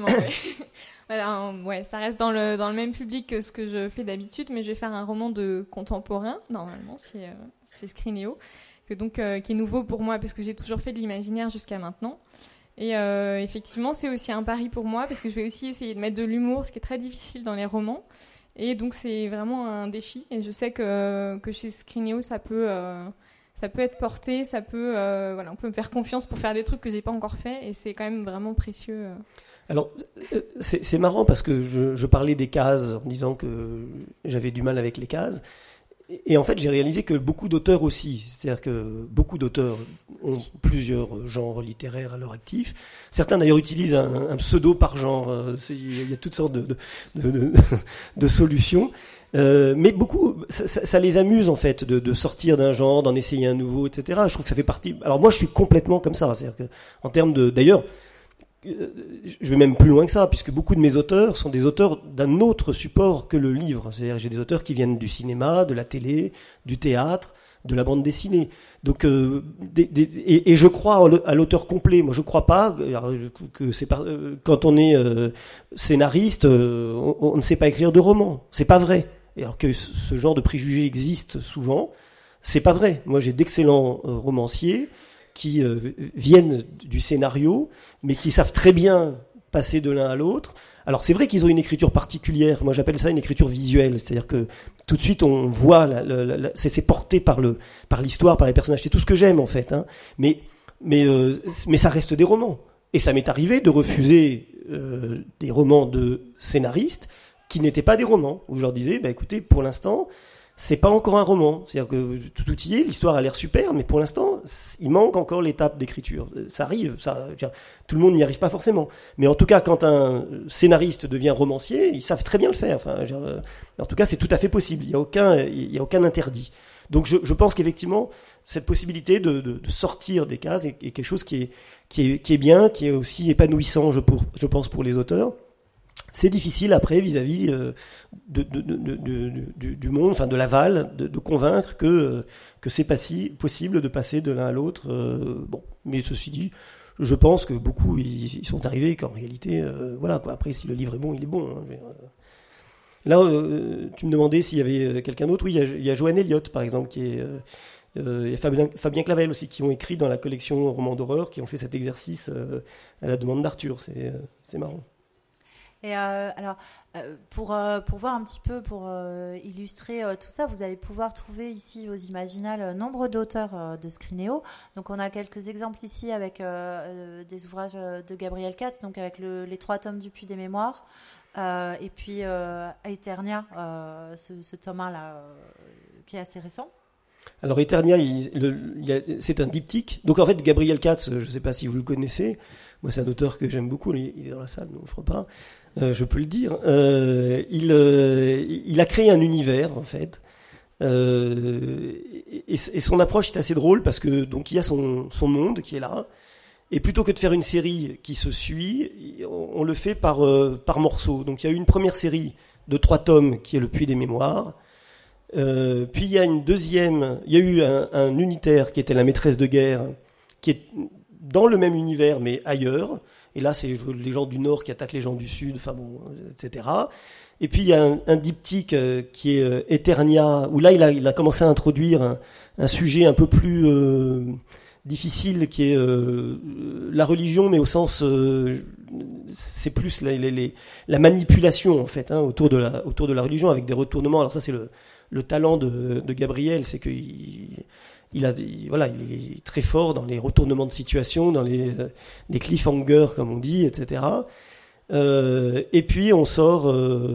ouais. Ça reste dans le même public que ce que je fais d'habitude, mais je vais faire un roman de contemporain normalement c'est Scrineo qui est nouveau pour moi parce que j'ai toujours fait de l'imaginaire jusqu'à maintenant. Et effectivement, c'est aussi un pari pour moi parce que je vais aussi essayer de mettre de l'humour, ce qui est très difficile dans les romans. Et donc, c'est vraiment un défi. Et je sais que chez Scrineo, ça peut être porté, on peut me faire confiance pour faire des trucs que j'ai pas encore fait. Et c'est quand même vraiment précieux. Alors, c'est marrant parce que je parlais des cases en disant que j'avais du mal avec les cases. Et en fait, j'ai réalisé que beaucoup d'auteurs aussi, c'est-à-dire que beaucoup d'auteurs ont plusieurs genres littéraires à leur actif. Certains d'ailleurs utilisent un pseudo par genre. Il y a toutes sortes de solutions. Mais beaucoup, ça les amuse en fait de sortir d'un genre, d'en essayer un nouveau, etc. Je trouve que ça fait partie. Alors moi, je suis complètement comme ça. C'est-à-dire que en termes d'ailleurs. Je vais même plus loin que ça, puisque beaucoup de mes auteurs sont des auteurs d'un autre support que le livre. C'est-à-dire j'ai des auteurs qui viennent du cinéma, de la télé, du théâtre, de la bande dessinée. Donc, et je crois à l'auteur complet. Moi, je crois pas que c'est quand on est scénariste, on ne sait pas écrire de romans. C'est pas vrai. Et alors que ce genre de préjugés existe souvent, c'est pas vrai. Moi, j'ai d'excellents romanciers qui viennent du scénario, mais qui savent très bien passer de l'un à l'autre. Alors c'est vrai qu'ils ont une écriture particulière, moi j'appelle ça une écriture visuelle, c'est-à-dire que tout de suite on voit, c'est porté par l'histoire, par les personnages, c'est tout ce que j'aime en fait, hein. Mais ça reste des romans. Et ça m'est arrivé de refuser des romans de scénaristes qui n'étaient pas des romans, où je leur disais, écoutez, pour l'instant, c'est pas encore un roman. C'est-à-dire que tout y est, l'histoire a l'air super, mais pour l'instant, il manque encore l'étape d'écriture. Ça arrive, tout le monde n'y arrive pas forcément. Mais en tout cas, quand un scénariste devient romancier, ils savent très bien le faire. En tout cas, c'est tout à fait possible. Il y a aucun interdit. Donc, je pense qu'effectivement, cette possibilité de sortir des cases est quelque chose qui est bien, qui est aussi épanouissant, je pense, pour les auteurs. C'est difficile après vis-à-vis du monde, enfin de l'aval, de convaincre que c'est possible de passer de l'un à l'autre. Mais ceci dit, je pense que beaucoup ils sont arrivés qu'en réalité, voilà quoi. Après, si le livre est bon, il est bon. Hein, là, tu me demandais s'il y avait quelqu'un d'autre. Oui, il y a Joanne Elliott par exemple, qui est il y a Fabien Clavel aussi, qui ont écrit dans la collection Romans d'horreur, qui ont fait cet exercice à la demande d'Arthur. C'est marrant. Et alors, pour voir un petit peu, pour illustrer tout ça, vous allez pouvoir trouver ici aux Imaginales nombre d'auteurs de Scrineo. Donc, on a quelques exemples ici avec des ouvrages de Gabriel Katz, donc avec les 3 tomes du Puits des Mémoires, et puis Aeternia, ce tome 1 là, qui est assez récent. Alors Eternia, c'est un diptyque. Donc en fait, Gabriel Katz, je ne sais pas si vous le connaissez. Moi, c'est un auteur que j'aime beaucoup. Il est dans la salle, donc je ne crois pas. Je peux le dire. Il a créé un univers, en fait. Et son approche est assez drôle parce que donc il y a son monde qui est là. Et plutôt que de faire une série qui se suit, on le fait par morceaux. Donc il y a eu une première série de 3 tomes qui est Le Puits des Mémoires. Puis il y a une deuxième, il y a eu un unitaire qui était La Maîtresse de guerre, qui est dans le même univers mais ailleurs. Et là, c'est les gens du Nord qui attaquent les gens du Sud, enfin bon, etc. Et puis il y a un diptyque qui est Eternia, où là il a commencé à introduire un sujet un peu plus difficile, qui est la religion, mais au sens c'est plus la manipulation en fait, hein, autour de la religion, avec des retournements. Alors ça, c'est le talent de Gabriel, c'est que il est très fort dans les retournements de situation, dans les cliffhangers comme on dit, etc. Et puis on sort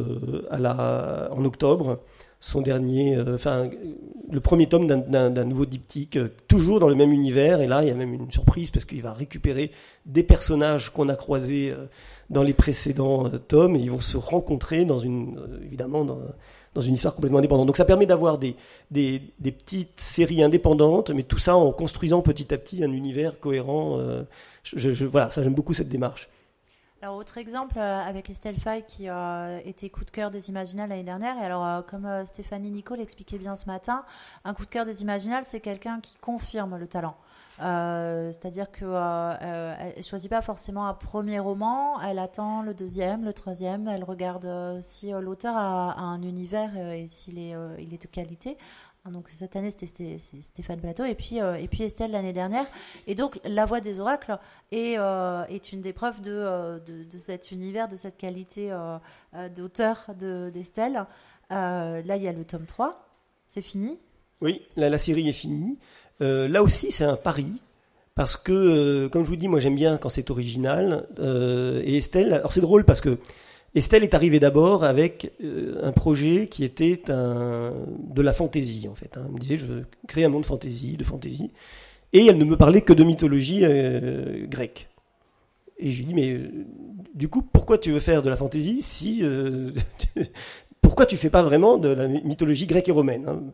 en octobre son dernier, le premier tome d'un nouveau diptyque, toujours dans le même univers. Et là, il y a même une surprise parce qu'il va récupérer des personnages qu'on a croisés dans les précédents tomes, et ils vont se rencontrer évidemment dans une histoire complètement indépendante. Donc ça permet d'avoir des petites séries indépendantes, mais tout ça en construisant petit à petit un univers cohérent. Voilà, ça, j'aime beaucoup cette démarche. Alors, autre exemple avec Estelle Faye qui était coup de cœur des Imaginales l'année dernière. Et alors, comme Stéphanie Nico l'expliquait bien ce matin, un coup de cœur des Imaginales, c'est quelqu'un qui confirme le talent. C'est-à-dire qu'elle ne choisit pas forcément un premier roman, elle attend le deuxième, le troisième, elle regarde si l'auteur a un univers et s'il est de qualité. Donc cette année c'était Stéphane Plateau et puis Estelle l'année dernière, et donc La Voix des Oracles est une des preuves de cet univers, de cette qualité d'auteur d'Estelle. Là il y a le tome 3, c'est fini. Oui, la série est finie. Là aussi c'est un pari, parce que comme je vous dis, moi j'aime bien quand c'est original, et Estelle, alors c'est drôle parce que Estelle est arrivée d'abord avec un projet qui était de la fantaisie, en fait. Elle me disait, je veux créer un monde de fantaisie, et elle ne me parlait que de mythologie grecque. Et je lui dis, mais du coup, pourquoi tu veux faire de la fantaisie si pourquoi tu fais pas vraiment de la mythologie grecque et romaine, hein,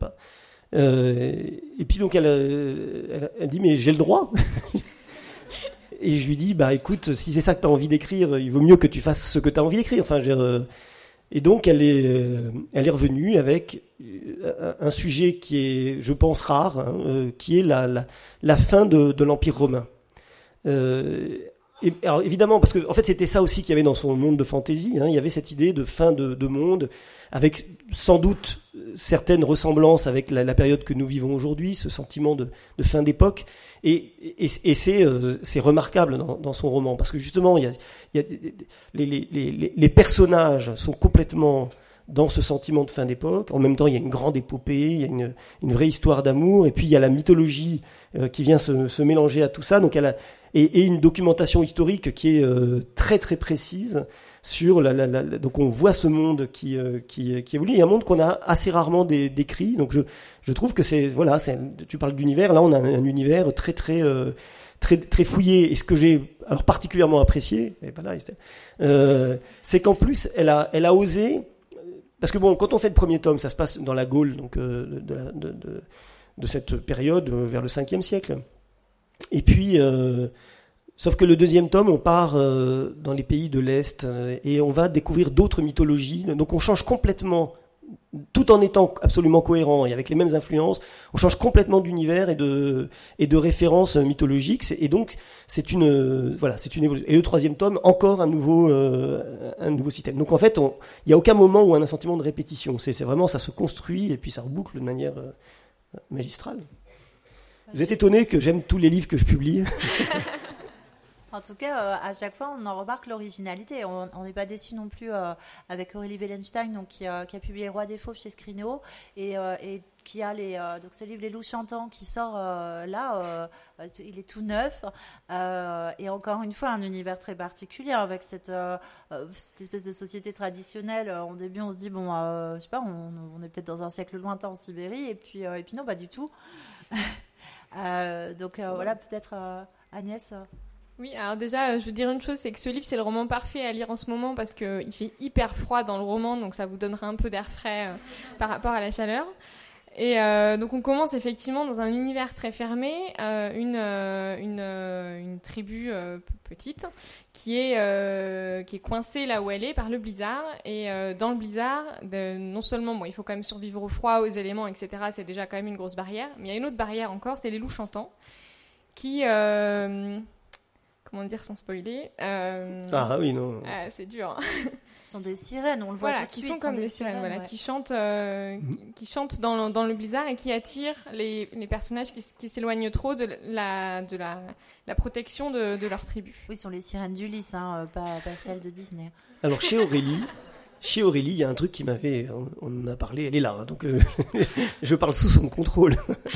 et puis donc elle dit, mais j'ai le droit. Et je lui dis, bah écoute, si c'est ça que tu as envie d'écrire, il vaut mieux que tu fasses ce que tu as envie d'écrire. Et donc elle est revenue avec un sujet qui est, je pense, rare, hein, qui est la fin de l'Empire romain. Et alors évidemment, parce que en fait c'était ça aussi qu'il y avait dans son monde de fantaisie, hein, il y avait cette idée de fin de monde, avec sans doute certaines ressemblances avec la période que nous vivons aujourd'hui, ce sentiment de fin d'époque. Et c'est remarquable dans son roman, parce que justement il y a les personnages sont complètement dans ce sentiment de fin d'époque. En même temps, il y a une grande épopée, il y a une vraie histoire d'amour, et puis il y a la mythologie qui vient se mélanger à tout ça. Donc et une documentation historique qui est très très précise sur donc on voit ce monde qui évolue. Il y a un monde qu'on a assez rarement décrit. Donc je trouve que tu parles d'univers, là on a un univers très très très très fouillé. Et ce que j'ai alors particulièrement apprécié, c'est qu'en plus elle a osé, parce que bon, quand on fait le premier tome, ça se passe dans la Gaule, donc de cette période vers le 5e siècle. Et puis sauf que le deuxième tome, on part dans les pays de l'Est et on va découvrir d'autres mythologies. Donc on change complètement, tout en étant absolument cohérent et avec les mêmes influences, on change complètement d'univers et de références mythologiques. Et donc c'est une évolution. Et le troisième tome, encore un nouveau système. Donc en fait, il n'y a aucun moment où on a un sentiment de répétition. C'est vraiment, ça se construit et puis ça reboucle de manière magistrale. Vous êtes étonné que j'aime tous les livres que je publie? En tout cas, à chaque fois, on en remarque l'originalité. On n'est pas déçu non plus avec Aurélie Wellenstein, donc, qui a publié Roi des Fauves chez Scrinéo, et qui a donc ce livre Les Loups Chantants qui sort là. Il est tout neuf, et encore une fois un univers très particulier avec cette espèce de société traditionnelle. Au début, on se dit je sais pas, on est peut-être dans un siècle lointain en Sibérie, et puis non, pas du tout. Donc voilà, peut-être Agnès. Oui, alors déjà, je veux dire une chose, c'est que ce livre, c'est le roman parfait à lire en ce moment parce qu'il fait hyper froid dans le roman, donc ça vous donnera un peu d'air frais par rapport à la chaleur. Et donc on commence effectivement dans un univers très fermé, une tribu petite qui est coincée là où elle est par le blizzard. Et dans le blizzard, non seulement il faut quand même survivre au froid, aux éléments, etc. C'est déjà quand même une grosse barrière, mais il y a une autre barrière encore, c'est les loups chantants, qui... comment dire sans spoiler Ah oui, non. c'est dur. Ce sont des sirènes, on le voit voilà, tout de qui suite. sont comme des sirènes, voilà, ouais. qui chantent dans le blizzard et qui attirent les personnages qui s'éloignent trop de la protection de leur tribu. Oui, ce sont les sirènes d'Ulysse, pas celles de Disney. Alors chez Aurélie, il y a un truc qui m'avait... On en a parlé, elle est là, hein, donc je parle sous son contrôle.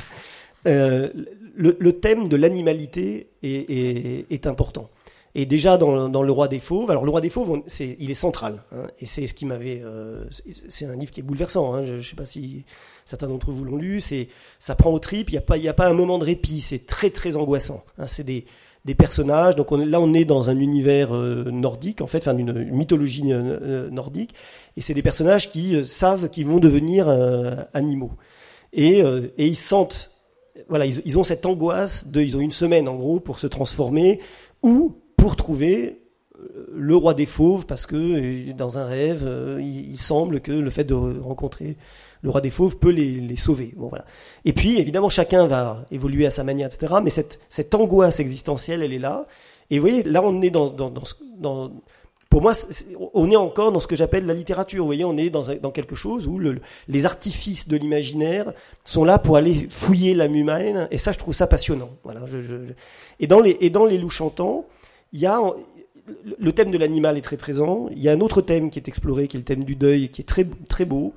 Le thème de l'animalité est important. Et déjà dans Le Roi des Fauves, alors Le Roi des Fauves, il est central, hein, et c'est ce qui m'avait, c'est un livre qui est bouleversant. Hein, je sais pas si certains d'entre vous l'ont lu. Ça prend aux tripes. Il y a pas un moment de répit. C'est très très angoissant. Hein, c'est des personnages. Donc on est dans un univers nordique, en fait, enfin une mythologie nordique, et c'est des personnages qui savent qu'ils vont devenir animaux, et ils sentent, voilà, ils ont cette angoisse ils ont une semaine en gros pour se transformer ou pour trouver le roi des fauves, parce que dans un rêve, il semble que le fait de rencontrer le roi des fauves peut les sauver. Bon, voilà. Et puis, évidemment, chacun va évoluer à sa manière, etc. Mais cette angoisse existentielle, elle est là. Et vous voyez, là, on est dans pour moi, on est encore dans ce que j'appelle la littérature. Vous voyez, on est dans quelque chose où les artifices de l'imaginaire sont là pour aller fouiller l'âme humaine. Et ça, je trouve ça passionnant. Voilà. Et dans les loups chantants, il y a le thème de l'animal est très présent. Il y a un autre thème qui est exploré, qui est le thème du deuil, qui est très très beau.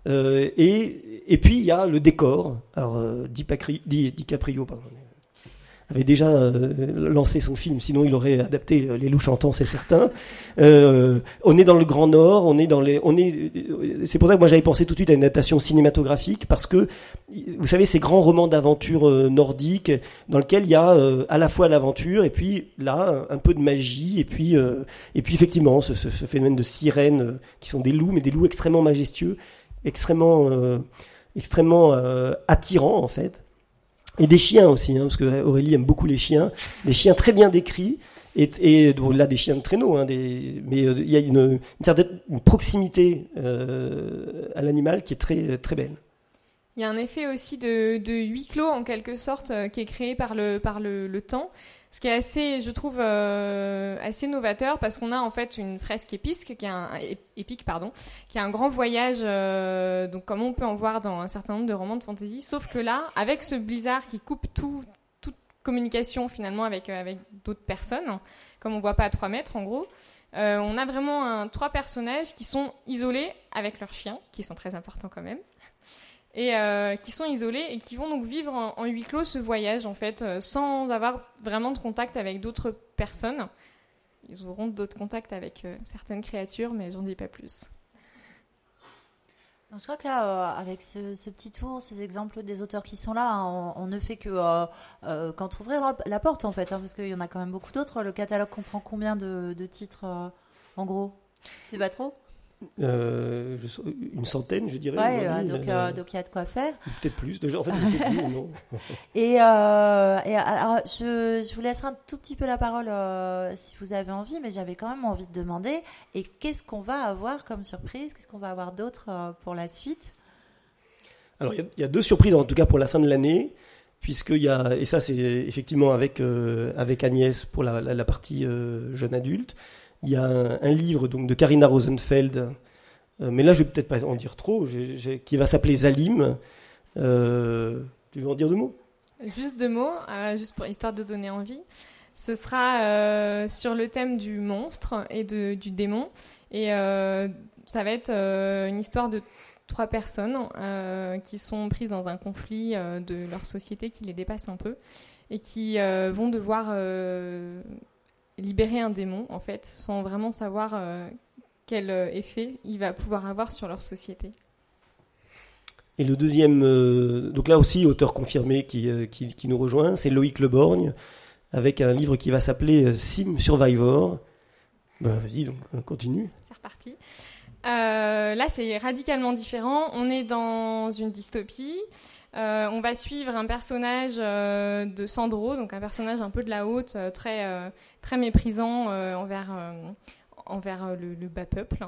Et puis il y a le décor. Alors DiCaprio, pardon, avait déjà lancé son film, sinon il aurait adapté Les Loups Chantants, c'est certain. On est dans le Grand Nord, c'est pour ça que moi j'avais pensé tout de suite à une adaptation cinématographique, parce que vous savez, ces grands romans d'aventure nordiques dans lesquels il y a à la fois l'aventure et puis là un peu de magie, et puis effectivement ce phénomène de sirènes qui sont des loups, mais des loups extrêmement majestueux, extrêmement attirants en fait. Et des chiens aussi, hein, parce que Aurélie aime beaucoup les chiens, des chiens très bien décrits, et bon, là des chiens de traîneau, hein, mais il y a une certaine proximité à l'animal qui est très très belle. Il y a un effet aussi de huis clos en quelque sorte qui est créé par le temps, ce qui est assez, je trouve, assez novateur, parce qu'on a en fait une fresque épique qui est un grand voyage, donc comme on peut en voir dans un certain nombre de romans de fantasy, sauf que là, avec ce blizzard qui coupe toute communication finalement avec d'autres personnes, comme on voit pas à 3 mètres en gros, on a vraiment 3 personnages qui sont isolés avec leurs chiens, qui sont très importants quand même. Et qui sont isolés et qui vont donc vivre en huis clos ce voyage en fait, sans avoir vraiment de contact avec d'autres personnes. Ils auront d'autres contacts avec certaines créatures, mais j'en dis pas plus. Donc, je crois que là, avec ce petit tour, ces exemples des auteurs qui sont là, hein, on ne fait qu'entrouvrir la porte en fait, hein, parce qu'il y en a quand même beaucoup d'autres. Le catalogue comprend combien de titres en gros? C'est pas trop? Une centaine, je dirais. Ouais, donc il y a de quoi faire. Peut-être plus, déjà. En fait, je sais plus, non. Et alors, je vous laisserai un tout petit peu la parole si vous avez envie, mais j'avais quand même envie de demander, et qu'est-ce qu'on va avoir comme surprise? Qu'est-ce qu'on va avoir d'autre pour la suite? Alors, il y a 2 surprises, en tout cas pour la fin de l'année, puisqu'il y a, et ça c'est effectivement avec Agnès pour la partie jeune adulte. Il y a un livre donc de Carina Rosenfeld, mais là je vais peut-être pas en dire trop, qui va s'appeler Zalim. Tu veux en dire 2 mots? Juste 2 mots, juste pour histoire de donner envie. Ce sera sur le thème du monstre et du démon, et ça va être une histoire de 3 personnes qui sont prises dans un conflit de leur société qui les dépasse un peu, et qui vont devoir libérer un démon, en fait, sans vraiment savoir quel effet il va pouvoir avoir sur leur société. Et le deuxième, donc là aussi, auteur confirmé qui nous rejoint, c'est Loïc Leborgne, avec un livre qui va s'appeler Sim Survivor. Vas-y, donc, continue. C'est reparti. Là, c'est radicalement différent. On est dans une dystopie. On va suivre un personnage de Sandro, donc un personnage un peu de la haute, très méprisant envers le bas peuple,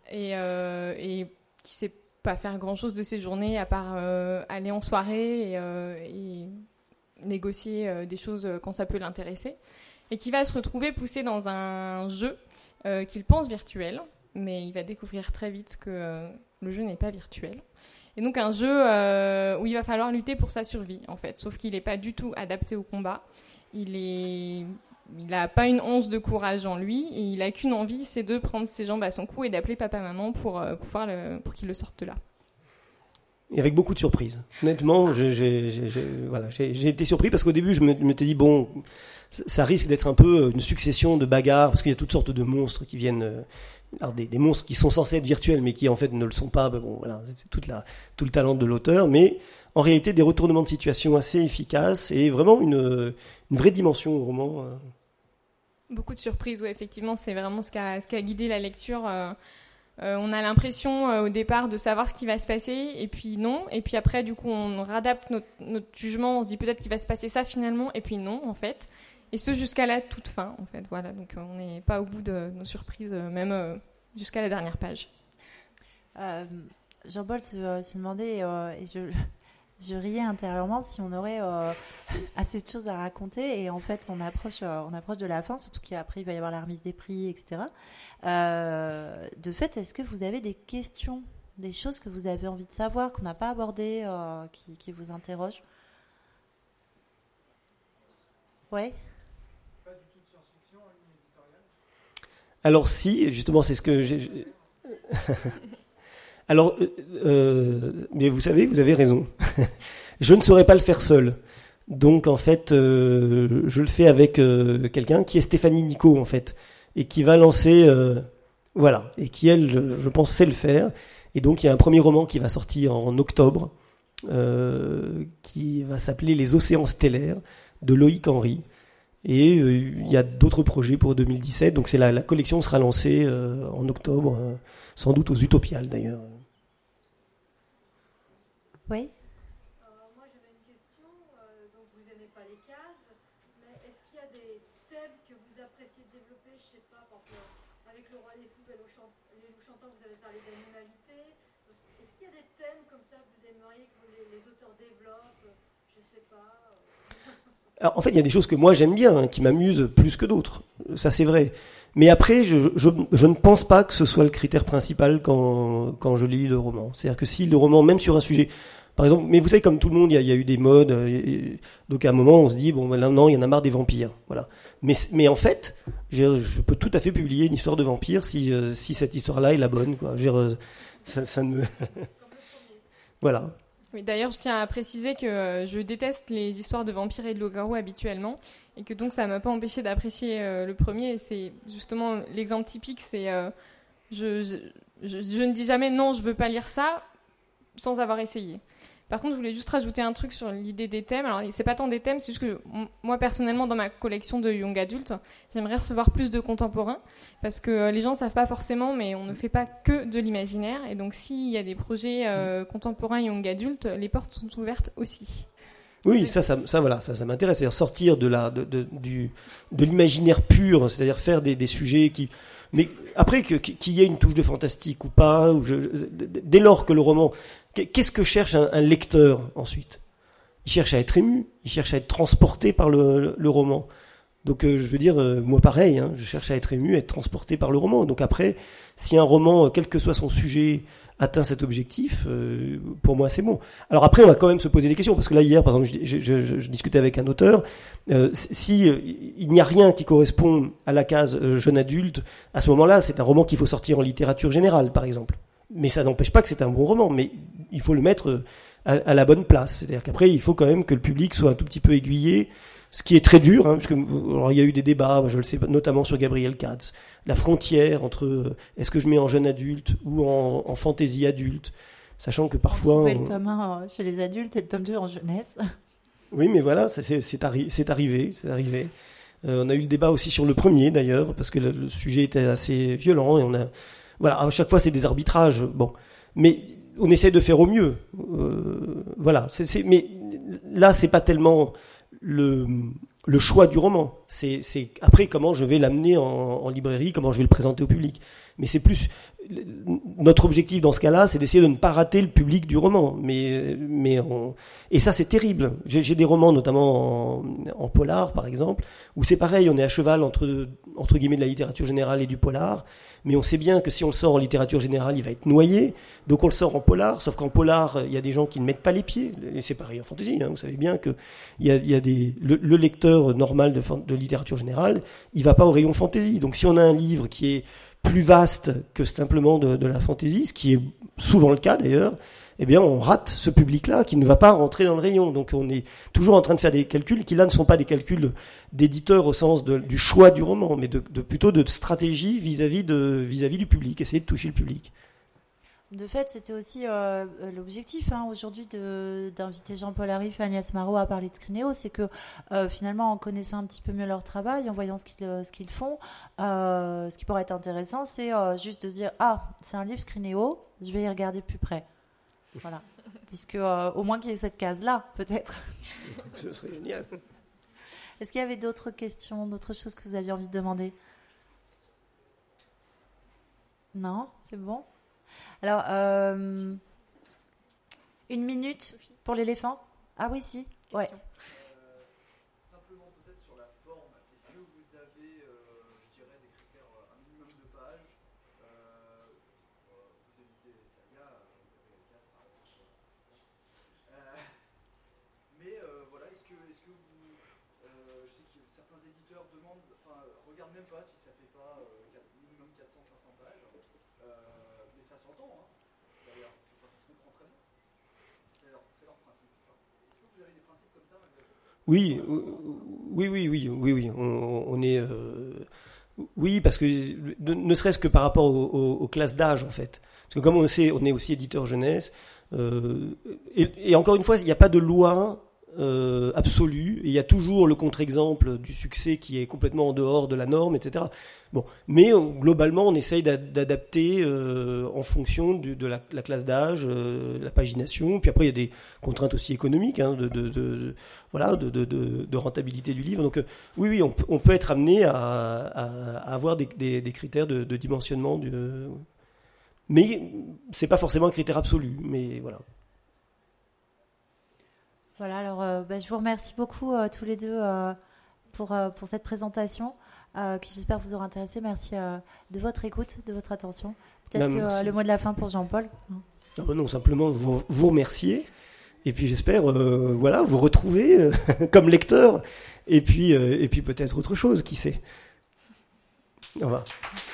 et qui sait pas faire grand chose de ses journées à part aller en soirée et négocier des choses quand ça peut l'intéresser, et qui va se retrouver poussé dans un jeu qu'il pense virtuel, mais il va découvrir très vite que le jeu n'est pas virtuel. Et donc un jeu où il va falloir lutter pour sa survie, en fait, sauf qu'il n'est pas du tout adapté au combat. Il n'a pas une once de courage en lui, et il n'a qu'une envie, c'est de prendre ses jambes à son cou et d'appeler papa-maman pour qu'il le sorte de là. Et avec beaucoup de surprises. Honnêtement, j'ai été surpris parce qu'au début, je m'étais dit, bon, ça risque d'être un peu une succession de bagarres, parce qu'il y a toutes sortes de monstres qui viennent... Alors des monstres qui sont censés être virtuels, mais qui en fait ne le sont pas. Ben bon, voilà, c'est tout le talent de l'auteur, mais en réalité des retournements de situation assez efficaces et vraiment une vraie dimension au roman. Beaucoup de surprises, oui, effectivement, c'est vraiment ce qui a guidé la lecture. On a l'impression au départ de savoir ce qui va se passer, et puis non, et puis après du coup on réadapte notre jugement, on se dit peut-être qu'il va se passer ça finalement, et puis non en fait, et ce jusqu'à la toute fin en fait, voilà, donc on n'est pas au bout de nos surprises, même jusqu'à la dernière page. Jean-Paul se demandait, et je riais intérieurement, si on aurait assez de choses à raconter, et en fait on approche de la fin, surtout qu'après il va y avoir la remise des prix, etc. De fait, est-ce que vous avez des questions, des choses que vous avez envie de savoir, qu'on n'a pas abordées, qui vous interrogent? Ouais. Pas du tout de science-fiction, en ligne éditoriale. Alors si, justement, c'est ce que j'ai... Alors, mais vous savez, vous avez raison. Je ne saurais pas le faire seul. Donc, en fait, je le fais avec quelqu'un qui est Stéphanie Nico, en fait, et qui va lancer, voilà, et qui, elle, je pense, sait le faire. Et donc, il y a un premier roman qui va sortir en octobre, qui va s'appeler Les Océans stellaires, de Loïc Henry. Et il y a d'autres projets pour 2017. Donc, la collection sera lancée en octobre, sans doute aux Utopiales, d'ailleurs. Oui. Moi j'avais une question, donc vous n'aimez pas les cases, mais est-ce qu'il y a des thèmes que vous appréciez développer, je ne sais pas, par exemple, avec Le Roi des Fous et Les Loups Chantants, vous avez parlé d'animalité, est-ce qu'il y a des thèmes comme ça que vous aimeriez que les auteurs développent, je ne sais pas Alors, en fait, il y a des choses que moi j'aime bien, hein, qui m'amusent plus que d'autres, ça c'est vrai. Mais après, je ne pense pas que ce soit le critère principal quand je lis le roman. C'est-à-dire que si le roman, même sur un sujet, par exemple, mais vous savez, comme tout le monde, il y a eu des modes, donc à un moment, on se dit, bon, ben, non, il y en a marre des vampires, voilà. Mais en fait, je peux tout à fait publier une histoire de vampire si cette histoire-là est la bonne, quoi. Ça ne me... Voilà. Oui, d'ailleurs, je tiens à préciser que je déteste les histoires de vampires et de loups-garous habituellement, et que donc ça m'a pas empêché d'apprécier le premier. Et c'est justement l'exemple typique, c'est je ne dis jamais non, je veux pas lire ça, sans avoir essayé. Par contre, je voulais juste rajouter un truc sur l'idée des thèmes. Alors, c'est pas tant des thèmes, c'est juste que moi, personnellement, dans ma collection de young adult, j'aimerais recevoir plus de contemporains, parce que les gens savent pas forcément, mais on ne fait pas que de l'imaginaire. Et donc, s'il y a des projets contemporains young adult, les portes sont ouvertes aussi. Oui, ça m'intéresse. C'est-à-dire sortir de l'imaginaire pur, c'est-à-dire faire des sujets qui... Mais après, qu'il y ait une touche de fantastique ou pas, dès lors que le roman... Qu'est-ce que cherche un lecteur ensuite ? Il cherche à être ému, il cherche à être transporté par le roman. Donc je veux dire, moi pareil, hein, je cherche à être ému, à être transporté par le roman. Donc après, si un roman, quel que soit son sujet, atteint cet objectif, pour moi c'est bon. Alors après, on va quand même se poser des questions, parce que là hier, par exemple, je discutais avec un auteur, si il n'y a rien qui correspond à la case jeune adulte, à ce moment-là, c'est un roman qu'il faut sortir en littérature générale, par exemple. Mais ça n'empêche pas que c'est un bon roman, mais il faut le mettre à la bonne place. C'est-à-dire qu'après, il faut quand même que le public soit un tout petit peu aiguillé, ce qui est très dur, hein, parce que alors, il y a eu des débats, je le sais, notamment sur Gabriel Katz, la frontière entre est-ce que je mets en jeune adulte ou en fantaisie adulte, sachant que parfois... On trouvait le tome 1 chez les adultes et le tome 2 en jeunesse. Oui, mais voilà, c'est arrivé. On a eu le débat aussi sur le premier, d'ailleurs, parce que le sujet était assez violent, et voilà, à chaque fois, c'est des arbitrages. Bon, mais on essaie de faire au mieux. Voilà. Mais là, c'est pas tellement le choix du roman. C'est après comment je vais l'amener en librairie, comment je vais le présenter au public. Mais c'est plus notre objectif dans ce cas-là, c'est d'essayer de ne pas rater le public du roman. Et ça, c'est terrible. J'ai des romans, notamment en polar, par exemple, où c'est pareil, on est à cheval entre guillemets de la littérature générale et du polar. Mais on sait bien que si on le sort en littérature générale, il va être noyé. Donc on le sort en polar, sauf qu'en polar, il y a des gens qui ne mettent pas les pieds. Et c'est pareil en fantasy. Vous savez bien que le lecteur normal de littérature générale, il va pas au rayon fantasy. Donc si on a un livre qui est plus vaste que simplement de la fantasy, ce qui est souvent le cas d'ailleurs, eh bien on rate ce public-là qui ne va pas rentrer dans le rayon. Donc on est toujours en train de faire des calculs qui là ne sont pas des calculs d'éditeur au sens du choix du roman, mais plutôt de stratégie vis-à-vis du public, essayer de toucher le public. De fait, c'était aussi l'objectif aujourd'hui d'inviter Jean-Paul Arif et Agnès Marot à parler de Scrinéo, c'est que finalement, en connaissant un petit peu mieux leur travail, en voyant ce qu'ils font, ce qui pourrait être intéressant, c'est juste de se dire « Ah, c'est un livre Scrinéo, je vais y regarder plus près. » Voilà. Puisque au moins qu'il y ait cette case-là, peut-être. Ce serait génial. Est-ce qu'il y avait d'autres questions, d'autres choses que vous aviez envie de demander ? Non ? C'est bon ? Alors, 1 minute pour l'éléphant ? Ah oui, si. Ouais. Simplement peut-être sur la forme, est-ce que vous avez, je dirais, des critères, un minimum de pages vous évitez les sagas, mais voilà, est-ce que vous, je sais que certains éditeurs demandent, regardent même pas si ça fait pas minimum 400-500 pages, mais ça s'entend, hein. D'ailleurs, ça se comprend très bien. C'est leur principe. Est-ce que vous avez des principes comme ça malgré tout ? Oui. On est. Oui, parce que ne serait-ce que par rapport aux classes d'âge, en fait. Parce que comme on sait, on est aussi éditeur jeunesse. Et encore une fois, il n'y a pas de loi absolue. Et il y a toujours le contre-exemple du succès qui est complètement en dehors de la norme, etc. Bon, mais globalement, on essaye d'adapter en fonction de la classe d'âge, la pagination. Puis après, il y a des contraintes aussi économiques, de rentabilité du livre. Donc oui, on peut être amené à avoir des critères de dimensionnement. Mais c'est pas forcément un critère absolu. Mais voilà. Voilà, alors je vous remercie beaucoup tous les deux pour cette présentation qui j'espère vous aura intéressé. Merci de votre écoute, de votre attention. Peut-être que le mot de la fin pour Jean-Paul. Non, simplement vous remercier et puis j'espère vous retrouver comme lecteur et puis peut-être autre chose, qui sait. Au revoir.